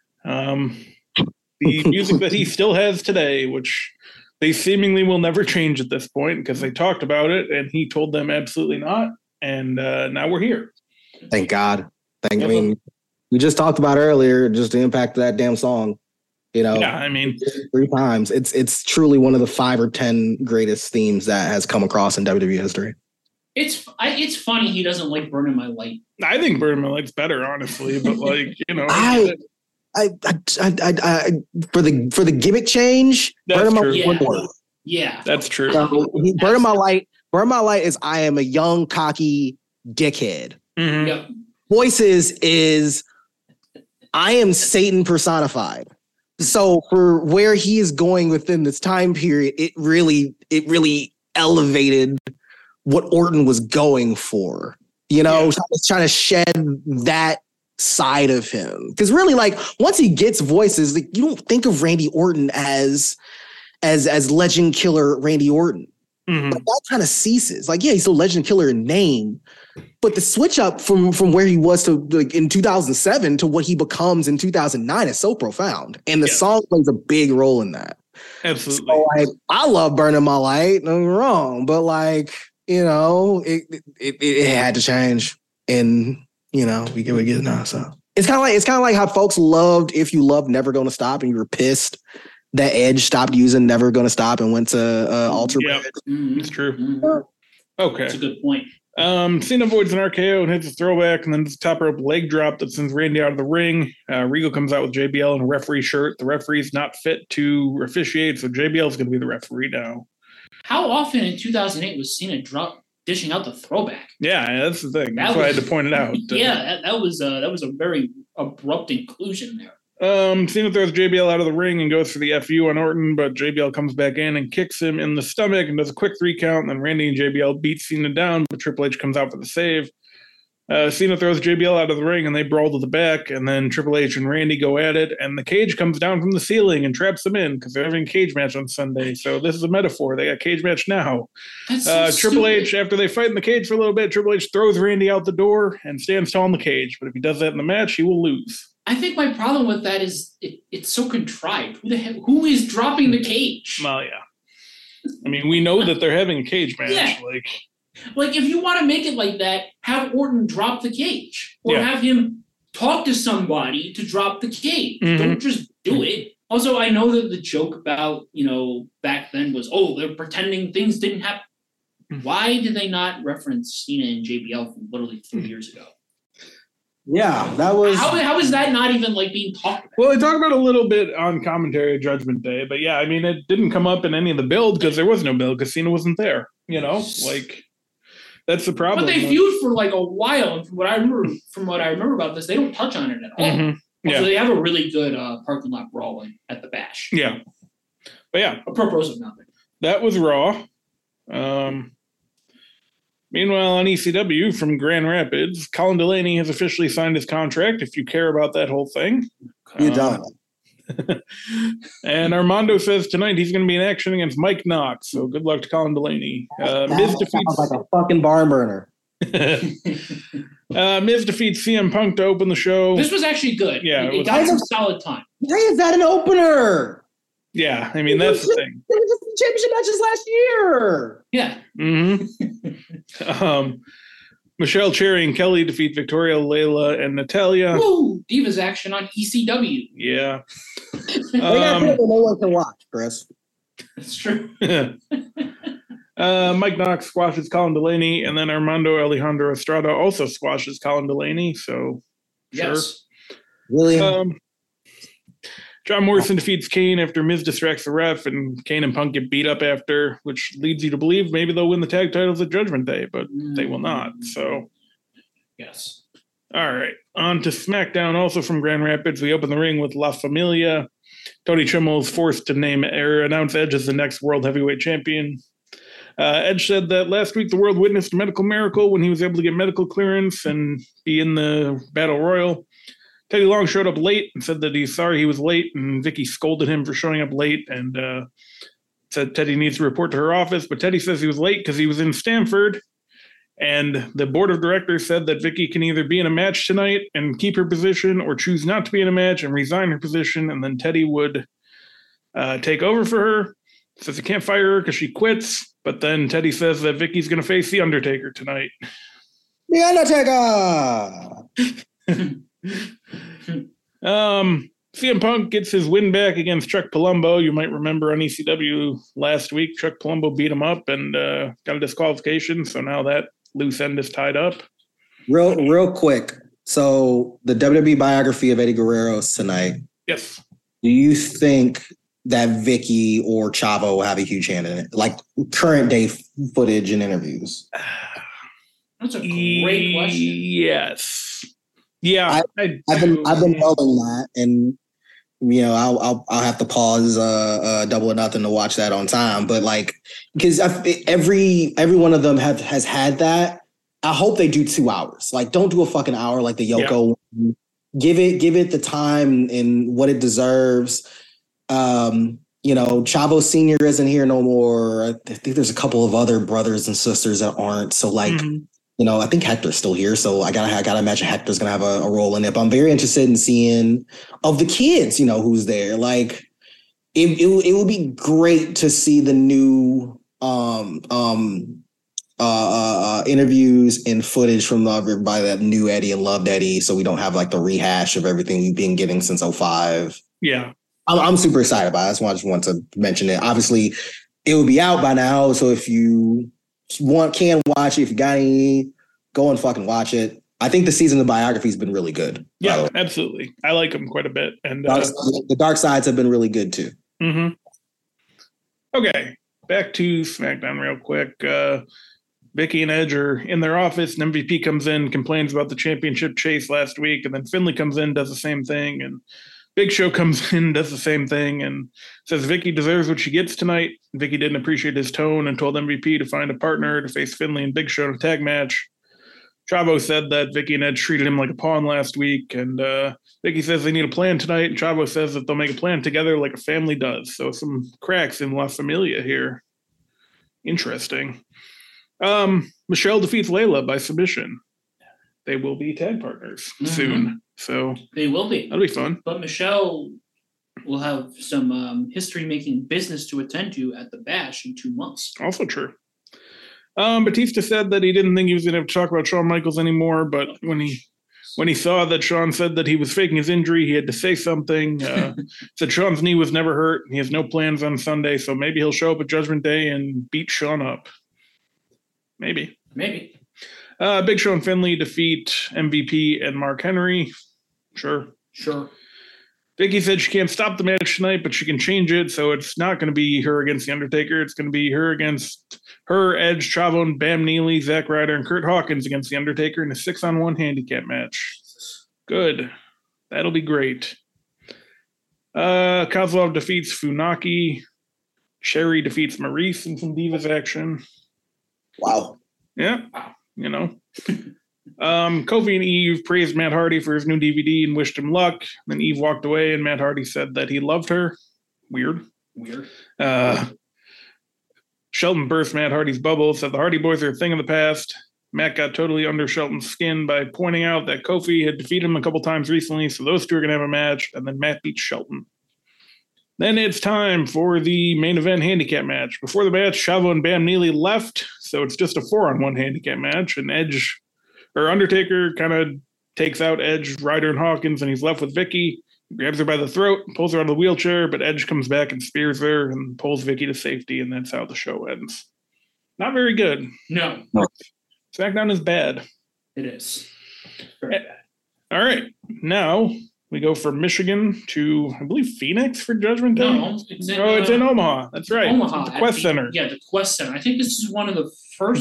The music that he still has today, which they seemingly will never change at this point because they talked about it and he told them absolutely not. And now we're here. Thank God. I mean, we just talked about earlier just the impact of that damn song. Yeah, I mean, 3 times. It's truly one of the 5 or 10 greatest themes that has come across in WWE history. It's funny he doesn't like Burning My Light. I think Burning My Light's better, honestly, but like, I for the gimmick change, Burning My Light. Yeah, that's true. Burning My Light is I am a young cocky dickhead. Mm-hmm. Yep. Voices is I am Satan personified. So for where he is going within this time period, it really elevated what Orton was going for. Trying to shed that side of him. Because really, like, once he gets voices, like, you don't think of Randy Orton as legend killer Randy Orton. Mm-hmm. But that kind of ceases. Like, yeah, he's still legend killer in name, but the switch up from where he was to like in 2007 to what he becomes in 2009 is so profound, and the song plays a big role in that. Absolutely. So, like, I love Burning My Light. Don't get me wrong, but like, it had to change, and we get it now. So it's kind of like how folks loved If You Love Never Gonna Stop, and you were pissed that Edge stopped using Never Gonna Stop and went to Alter Bridge. It's true. Mm-hmm. Okay. That's a good point. Cena avoids an RKO and hits a throwback, and then it's a top rope leg drop that sends Randy out of the ring. Regal comes out with JBL in a referee shirt. The referee's not fit to officiate, so JBL's going to be the referee now. How often in 2008 was Cena dishing out the throwback. Yeah, that's the thing. That's why I had to point it out. Yeah, that was a very abrupt inclusion there. Cena throws JBL out of the ring and goes for the FU on Orton, but JBL comes back in and kicks him in the stomach and does a quick 3 count, and then Randy and JBL beat Cena down, but Triple H comes out for the save. Cena throws JBL out of the ring and they brawl to the back, and then Triple H and Randy go at it, and the cage comes down from the ceiling and traps them in because they're having a cage match on Sunday. So this is a metaphor. They got a cage match now. That's so Triple stupid. H, after they fight in the cage for a little bit, Triple H throws Randy out the door and stands tall in the cage. But if he does that in the match, he will lose. I think my problem with that is it's so contrived. Who is dropping the cage? Well, yeah. I mean, we know that they're having a cage match. Yeah. Like, if you want to make it like that, have Orton drop the cage. Or have him talk to somebody to drop the cage. Mm-hmm. Don't just do it. Also, I know that the joke about, back then was, they're pretending things didn't happen. Mm-hmm. Why did they not reference Cena and JBL from literally 3 years ago? Yeah, that was... How is that not even, being talked about? Well, they talked about it a little bit on commentary at Judgment Day, but yeah, I mean, it didn't come up in any of the build because there was no build because Cena wasn't there, That's the problem. But they feud for a while, and from what I remember about this, they don't touch on it at all. Mm-hmm. Yeah. So they have a really good parking lot brawl at the Bash. Yeah. But yeah. Apropos of nothing. That was Raw. Meanwhile, on ECW from Grand Rapids, Colin Delaney has officially signed his contract, if you care about that whole thing. You don't. And Armando says tonight he's going to be in action against Mike Knox. So good luck to Colin Delaney. Miz defeats like a fucking barn burner. Miz defeats CM Punk to open the show. This was actually good. Yeah, it got some solid time. Why is that an opener? Yeah, I mean that's the thing. They were just championship matches last year. Yeah. Mm-hmm. Michelle Cherry and Kelly defeat Victoria, Layla, and Natalya. Woo! Divas action on ECW. Yeah. They got people no one can watch, Chris. That's true. Mike Knox squashes Colin Delaney, and then Armando Alejandro Estrada also squashes Colin Delaney. So, yes. Sure. Really? John Morrison defeats Kane after Miz distracts the ref, and Kane and Punk get beat up after, which leads you to believe maybe they'll win the tag titles at Judgment Day, but they will not. So, yes. All right. On to SmackDown, also from Grand Rapids. We open the ring with La Familia. Tony Chimmel is forced to announce Edge as the next World Heavyweight Champion. Edge said that last week the world witnessed a medical miracle when he was able to get medical clearance and be in the Battle Royal. Teddy Long showed up late and said that he's sorry he was late, and Vicky scolded him for showing up late and said Teddy needs to report to her office, but Teddy says he was late because he was in Stamford, and the board of directors said that Vicky can either be in a match tonight and keep her position or choose not to be in a match and resign her position, and then Teddy would take over for her. Says he can't fire her because she quits, but then Teddy says that Vicky's going to face The Undertaker tonight. The Undertaker! CM Punk gets his win back against Chuck Palumbo. You might remember on ECW last week, Chuck Palumbo beat him up and got a disqualification. So now that loose end is tied up. Real quick. So the WWE biography of Eddie Guerrero is tonight. Yes. Do you think that Vicky or Chavo will have a huge hand in it? Like current day footage and interviews? That's a great question. Yes. Yeah, I've been knowing that, and I'll have to pause Double or Nothing to watch that on time. But because every one of them has had that. I hope they do 2 hours. Don't do a fucking hour like the Yoko. Yeah. Give it the time and what it deserves. Chavo Senior isn't here no more. I think there's a couple of other brothers and sisters that aren't. So I think Hector's still here, so I gotta imagine Hector's gonna have a role in it. But I'm very interested in seeing of the kids, who's there. It would be great to see the new interviews and footage from everybody that knew Eddie and loved Eddie, so we don't have the rehash of everything we've been getting since 2005. Yeah, I'm super excited about it. I just want to mention it. Obviously, it will be out by now, so if you can watch it, if you got any, go and fucking watch it. I think the season of biography has been really good. Yeah, absolutely. I like them quite a bit. And the dark sides have been really good too. Mm-hmm. Okay, back to SmackDown real quick. Vicky and Edge are in their office, and MVP comes in, complains about the championship chase last week, and then Finlay comes in, does the same thing, and Big Show comes in, does the same thing, and says Vicky deserves what she gets tonight. Vicky didn't appreciate his tone and told MVP to find a partner to face Finlay and Big Show in a tag match. Chavo said that Vicky and Edge treated him like a pawn last week, and Vicky says they need a plan tonight, and Chavo says that they'll make a plan together like a family does. So some cracks in La Familia here. Interesting. Michelle defeats Layla by submission. They will be tag partners soon. So they will be. That'll be fun. But Michelle will have some history-making business to attend to at the Bash in 2 months. Also true. Batista said that he didn't think he was going to have to talk about Shawn Michaels anymore, but when he saw that Shawn said that he was faking his injury, he had to say something. Said Shawn's knee was never hurt. He has no plans on Sunday, so maybe he'll show up at Judgment Day and beat Shawn up. Maybe. Big Show and Finlay defeat MVP and Mark Henry. Sure. Vicky said she can't stop the match tonight, but she can change it, so it's not going to be her against The Undertaker. It's going to be her against her, Edge, Chavo, and Bam Neely, Zack Ryder, and Kurt Hawkins against The Undertaker in a 6-on-1 handicap match. Good. That'll be great. Kozlov defeats Funaki. Sherry defeats Maurice in some Divas action. Wow. Yeah. You know. Kofi and Eve praised Matt Hardy for his new DVD and wished him luck. Then Eve walked away, and Matt Hardy said that he loved her. Weird. Shelton burst Matt Hardy's bubble, said the Hardy Boys are a thing of the past. Matt got totally under Shelton's skin by pointing out that Kofi had defeated him a couple times recently, so those two are going to have a match, and then Matt beats Shelton. Then it's time for the main event handicap match. Before the match, Chavo and Bam Neely left, so it's just a 4-on-1 handicap match, and Undertaker kind of takes out Edge, Ryder, and Hawkins, and he's left with Vicky. He grabs her by the throat, pulls her out of the wheelchair, but Edge comes back and spears her and pulls Vicky to safety, and that's how the show ends. Not very good. No. SmackDown is bad. It is. All right. Now we go from Michigan to, I believe, Phoenix for Judgment Day? No, it's in Omaha. That's right. Omaha. The Quest Center. Yeah, the Quest Center. I think this is one of their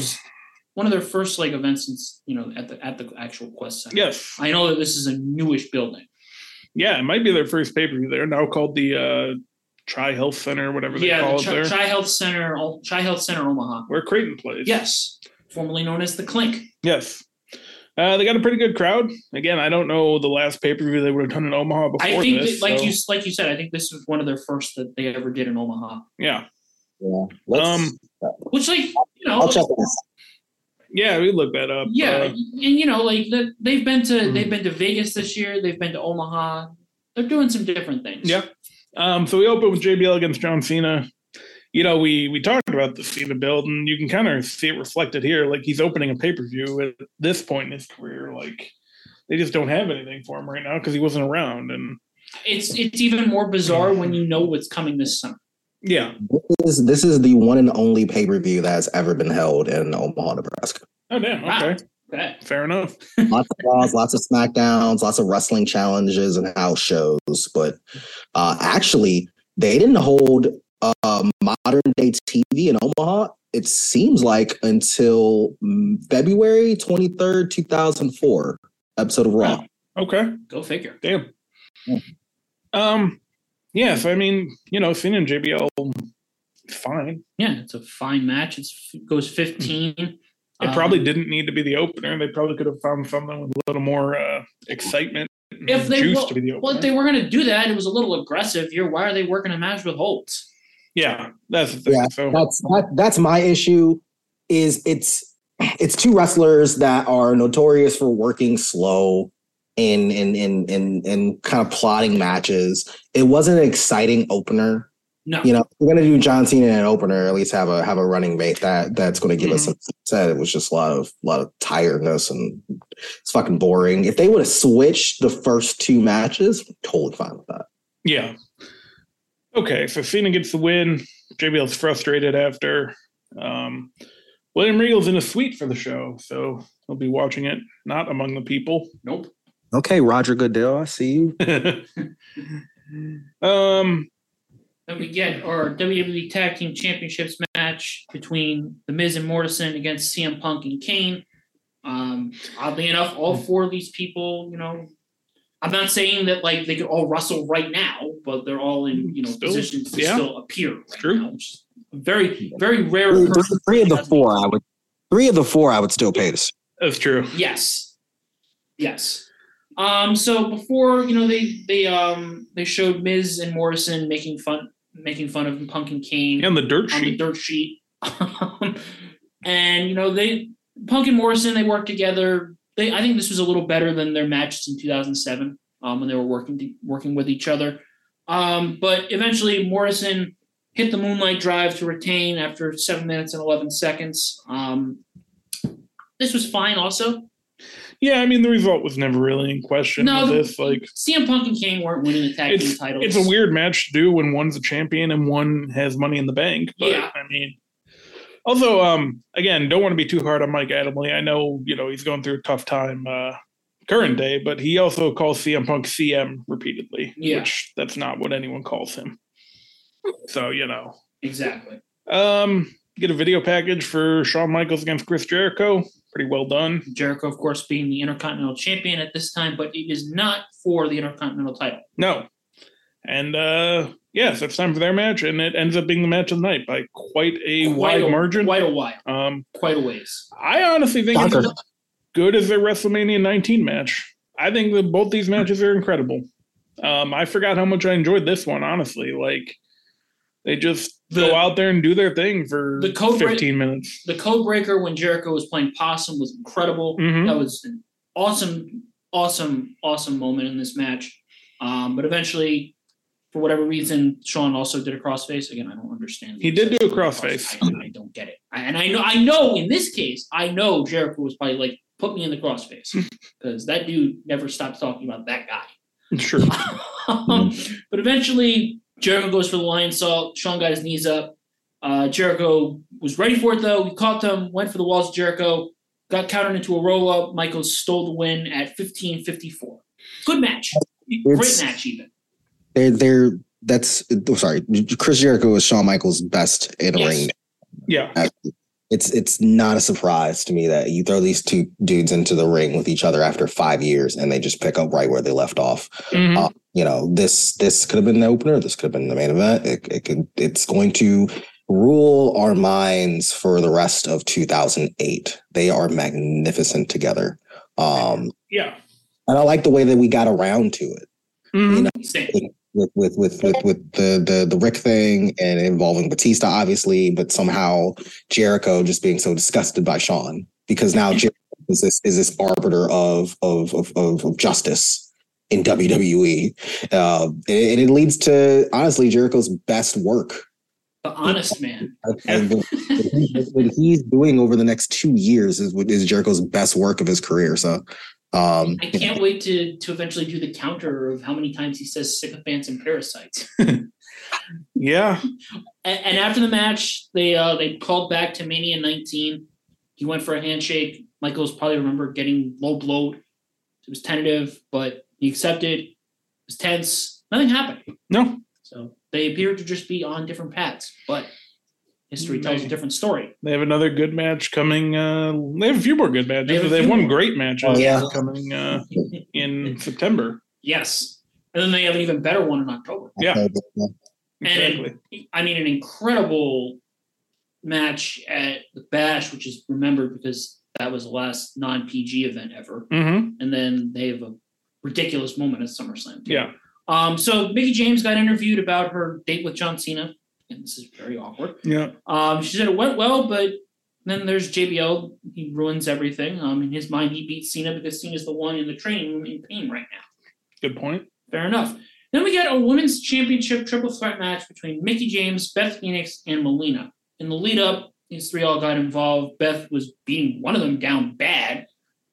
first like events since, at the actual Quest Center. Yes. I know that this is a newish building. Yeah, it might be their first pay-per-view there, now called the Tri-Health Center, whatever they call it there. Tri-Health Center Omaha. Where Creighton plays. Yes. Formerly known as the Clink. Yes. They got a pretty good crowd. Again, I don't know the last pay-per-view they would have done in Omaha before this. I think, like you said, I think this was one of their first that they ever did in Omaha. Yeah. Which, I'll check this. Yeah, we looked that up. Yeah, and they've been to Vegas this year. They've been to Omaha. They're doing some different things. Yeah. So we opened with JBL against John Cena. We talked about the Cena build, and you can kind of see it reflected here. Like, he's opening a pay-per-view at this point in his career. Like, they just don't have anything for him right now because he wasn't around. And it's even more bizarre when you know what's coming this summer. Yeah. This is the one and only pay-per-view that has ever been held in Omaha, Nebraska. Oh, damn. Okay. Wow. Fair enough. Lots of Raws, lots of SmackDowns, lots of wrestling challenges and house shows. But actually, they didn't hold modern day TV in Omaha, it seems like, until February 23rd, 2004 episode of Raw. Okay. Go figure. Damn. Yeah, so I mean, Cena and JBL, fine. Yeah, it's a fine match. It goes 15. It probably didn't need to be the opener. They probably could have found something with a little more excitement. If they to be the opener. Well, if they were going to do that, it was a little aggressive. Why are they working a match with Holtz? Yeah, that's the thing. Yeah, so that's my issue. Is it's two wrestlers that are notorious for working slow and kind of plotting matches. It wasn't an exciting opener. No, we're gonna do John Cena in an opener. At least have a running mate that's going to give us some set. It was just a lot of tiredness and it's fucking boring. If they would have switched the first two matches, totally fine with that. Yeah. Okay, so Cena gets the win. JBL's frustrated after. William Regal's in a suite for the show, so he'll be watching it, not among the people. Nope. Okay, Roger Goodell, I see you. Then we get our WWE Tag Team Championships match. match between The Miz and Morrison against CM Punk and Kane. Oddly enough, all four of these people, I'm not saying that like they could all wrestle right now, but they're all in positions to still appear right True. now, which is a very, very rare occurrence. Three of the four I would still pay to see. That's true. Yes. So before they showed Miz and Morrison making fun of Punk and Kane on the dirt sheet. And Punk and Morrison, they worked together. I think this was a little better than their matches in 2007 when they were working with each other. But eventually Morrison hit the Moonlight Drive to retain after 7 minutes and 11 seconds. This was fine also. Yeah, I mean, the result was never really in question. No, this CM Punk and Kane weren't winning the tag team titles. It's a weird match to do when one's a champion and one has Money in the Bank. But, yeah. I mean, also, again, don't want to be too hard on Mike Adamle. I know, he's going through a tough time current day, but he also calls CM Punk CM repeatedly, which that's not what anyone calls him. So, Exactly. Get a video package for Shawn Michaels against Chris Jericho. Pretty well done. Jericho, of course, being the Intercontinental Champion at this time, but it is not for the Intercontinental title. No. And, so it's time for their match, and it ends up being the match of the night by quite a wide margin. Quite a while. Quite a ways. I honestly think it's as good as their WrestleMania 19 match. I think that both these matches are incredible. I forgot how much I enjoyed this one, honestly. Like, they just go out there and do their thing for 15 minutes. The code breaker when Jericho was playing Possum was incredible. Mm-hmm. That was an awesome moment in this match. But eventually, for whatever reason, Shawn also did a crossface. Again, I don't understand. He did do a crossface. I don't get it. And I know in this case, Jericho was probably like, put me in the crossface. Because that dude never stopped talking about that guy. Sure. But eventually, Jericho goes for the lion salt. Shawn got his knees up. Jericho was ready for it, though. He caught them, went for the walls of Jericho, got countered into a roll-up. Michaels stole the win at 15:54. Good match. Great match, even. Chris Jericho is Shawn Michaels' best in a ring. Yeah. It's not a surprise to me that you throw these two dudes into the ring with each other after 5 years and they just pick up right where they left off. Mm-hmm. This could have been the opener. This could have been the main event. It's going to rule our minds for the rest of 2008. They are magnificent together. And I like the way that we got around to it. Mm-hmm. With the Rick thing and involving Batista, obviously, but somehow Jericho just being so disgusted by Shawn because now Jericho is this arbiter of justice in WWE, and it leads to honestly Jericho's best work. The honest man. What he's doing over the next 2 years is Jericho's best work of his career. So. I can't wait to eventually do the counter of how many times he says sycophants and parasites. Yeah. And after the match, they called back to Mania 19. He went for a handshake. Michaels probably remember getting low blowed. It was tentative, but he accepted. It was tense. Nothing happened. No. So they appear to just be on different paths, but history tells a different story. They have another good match coming. They have a few more good matches. They have one great match coming in September. Yes. And then they have an even better one in October. Yeah. Exactly. And an incredible match at the Bash, which is remembered because that was the last non-PG event ever. Mm-hmm. And then they have a ridiculous moment at SummerSlam. Yeah. So Mickie James got interviewed about her date with John Cena. And this is very awkward. Yeah. She said it went well, but then there's JBL. He ruins everything. In his mind, he beats Cena because Cena's the one in the training room in pain right now. Good point. Fair enough. Then we get a women's championship triple threat match between Mickie James, Beth Phoenix, and Melina. In the lead up, these three all got involved. Beth was beating one of them down bad.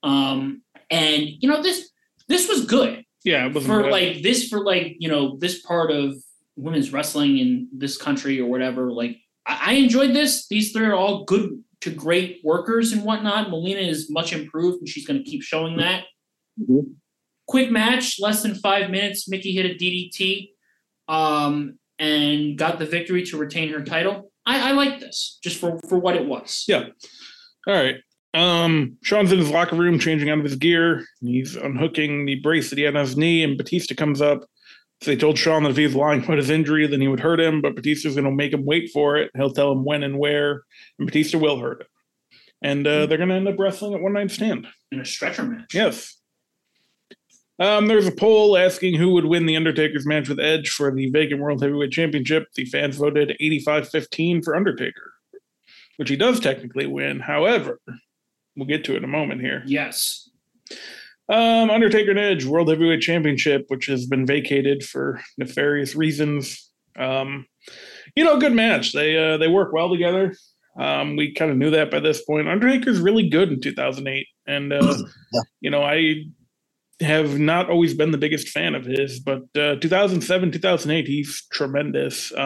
This was good. Yeah, it was this part of women's wrestling in this country or whatever. Like, I enjoyed this. These three are all good to great workers and whatnot. Melina is much improved, and she's going to keep showing that. Mm-hmm. Quick match, less than 5 minutes. Mickie hit a DDT and got the victory to retain her title. I like this just for what it was. Yeah. All right. Shawn's in his locker room changing out of his gear. He's unhooking the brace that he had on his knee, and Batista comes up. So they told Shawn that if he was lying about his injury, then he would hurt him, but Batista's going to make him wait for it. He'll tell him when and where, and Batista will hurt him. And they're going to end up wrestling at One Night Stand. In a stretcher match. Yes. There's a poll asking who would win the Undertaker's match with Edge for the vacant World Heavyweight Championship. The fans voted 85-15 for Undertaker, which he does technically win. However, we'll get to it in a moment here. Yes. Undertaker and Edge World Heavyweight Championship, which has been vacated for nefarious reasons. Good match. They work well together. We kind of knew that by this point. Undertaker's really good in 2008. And, I have not always been the biggest fan of his, but 2007, 2008, he's tremendous. He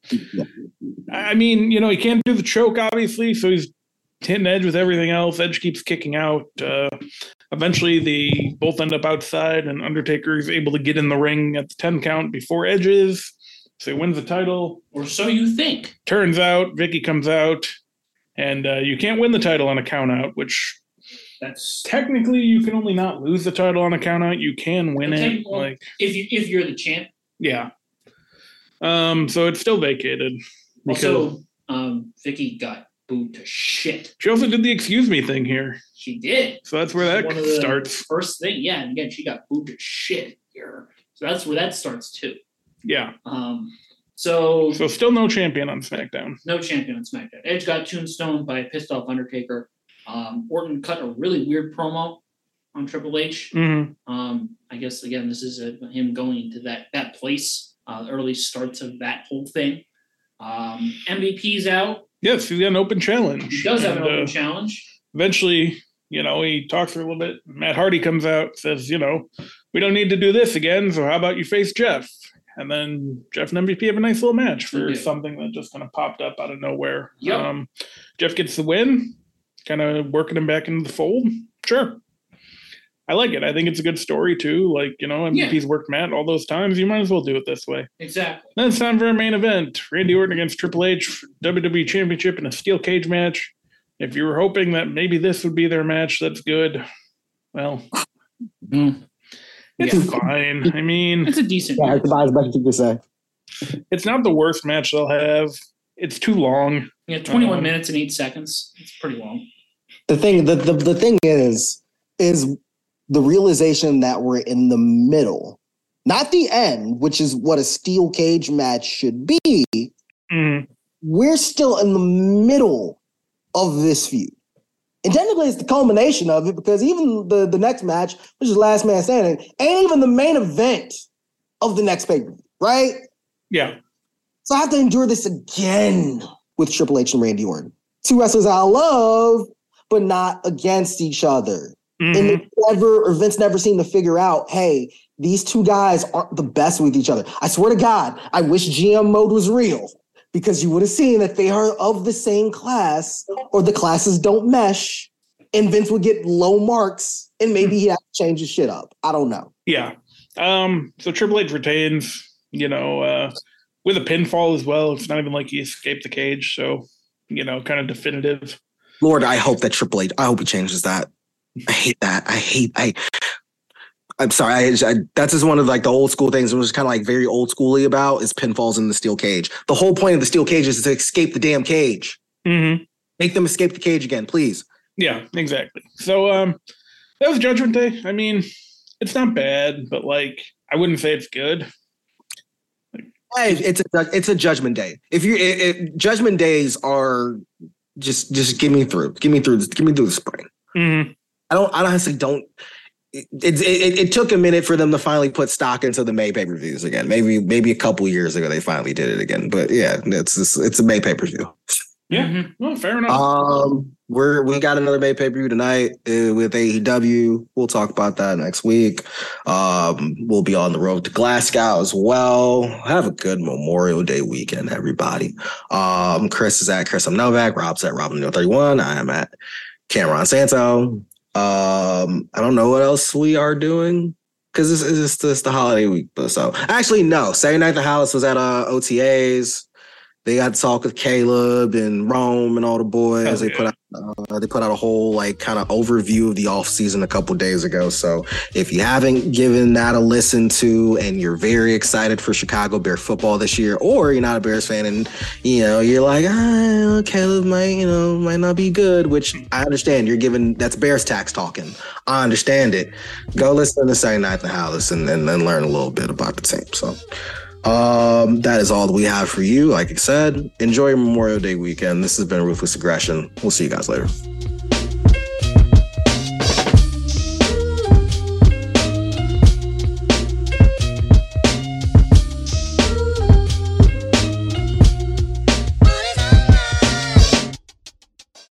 can't do the choke, obviously, so he's hitting Edge with everything else. Edge keeps kicking out. Eventually, they both end up outside, and Undertaker is able to get in the ring at the 10 count before Edge is. So he wins the title. Or so you think. Turns out, Vicky comes out, and you can't win the title on a count out, which that's technically you can only not lose the title on a count out. You can win it. If you're the champ. Yeah. So it's still vacated. Also, Vicky got booed to shit. She also did the excuse me thing here. She did. So that's where that starts. First thing, yeah. And again, she got booed to shit here. So that's where that starts too. Yeah. So still no champion on SmackDown. No champion on SmackDown. Edge got tombstoned by a pissed off Undertaker. Orton cut a really weird promo on Triple H. Mm-hmm. I guess again, this is him going into that place. Early starts of that whole thing. MVP's out. Yes, he's got an open challenge. He does have an open challenge. Eventually, he talks for a little bit. Matt Hardy comes out, says, we don't need to do this again, so how about you face Jeff? And then Jeff and MVP have a nice little match for something that just kind of popped up out of nowhere. Yep. Jeff gets the win, kind of working him back into the fold. Sure. I like it. I think it's a good story, too. MVP's worked Matt all those times. You might as well do it this way. Exactly. Then it's time for our main event. Randy Orton against Triple H, WWE Championship in a steel cage match. If you were hoping that maybe this would be their match, that's good. Well, it's fine. I mean, it's a decent match. It's not the worst match they'll have. It's too long. 21 minutes and 8 seconds. It's pretty long. The thing is the realization that we're in the middle, not the end, which is what a steel cage match should be. Mm-hmm. We're still in the middle of this feud. And technically it's the culmination of it, because even the next match, which is Last Man Standing, ain't even the main event of the next pay-per-view, right? Yeah. So I have to endure this again with Triple H and Randy Orton. Two wrestlers I love, but not against each other. Mm-hmm. And Vince never seemed to figure out, hey, these two guys aren't the best with each other. I swear to God, I wish GM mode was real, because you would have seen that they are of the same class, or the classes don't mesh, and Vince would get low marks, and maybe he'd have to change his shit up. I don't know. Yeah. So Triple H retains, with a pinfall as well. It's not even like he escaped the cage, so, kind of definitive. Lord, I hope that Triple H, I hope he changes that. I hate that. I'm sorry. That's just one of the old school things. It was kind of very old schooly about is pinfalls in the steel cage. The whole point of the steel cage is to escape the damn cage. Mm-hmm. Make them escape the cage again, please. Yeah, exactly. So that was Judgment Day. I mean, it's not bad, but I wouldn't say it's good. It's a Judgment Day. If Judgment Days are just get me through the spring. Mm-hmm. I honestly don't. It took a minute for them to finally put stock into the May pay-per-views again. Maybe a couple years ago they finally did it again. But yeah, it's a May pay-per-view. Yeah, mm-hmm. Well, fair enough. We got another May pay-per-view tonight with AEW. We'll talk about that next week. We'll be on the road to Glasgow as well. Have a good Memorial Day weekend, everybody. Chris is at Chris M. Novak. Rob's at Robin31. I am at Cameron Santo. I don't know what else we are doing because this is the holiday week. So actually, no. Saturday Night the House was at OTAs. They got to talk with Caleb and Rome and all the boys. They put out a whole like kind of overview of the offseason a couple days ago. So if you haven't given that a listen to and you're very excited for Chicago Bear football this year, or you're not a Bears fan and you're like, Caleb might not be good, which I understand. You're giving that's Bears tax talking. I understand it. Go listen to Saturday Night in the House and then learn a little bit about the team. So that is all that we have for you. Like I said, enjoy your Memorial Day weekend. This has been Ruthless Aggression. We'll see you guys later.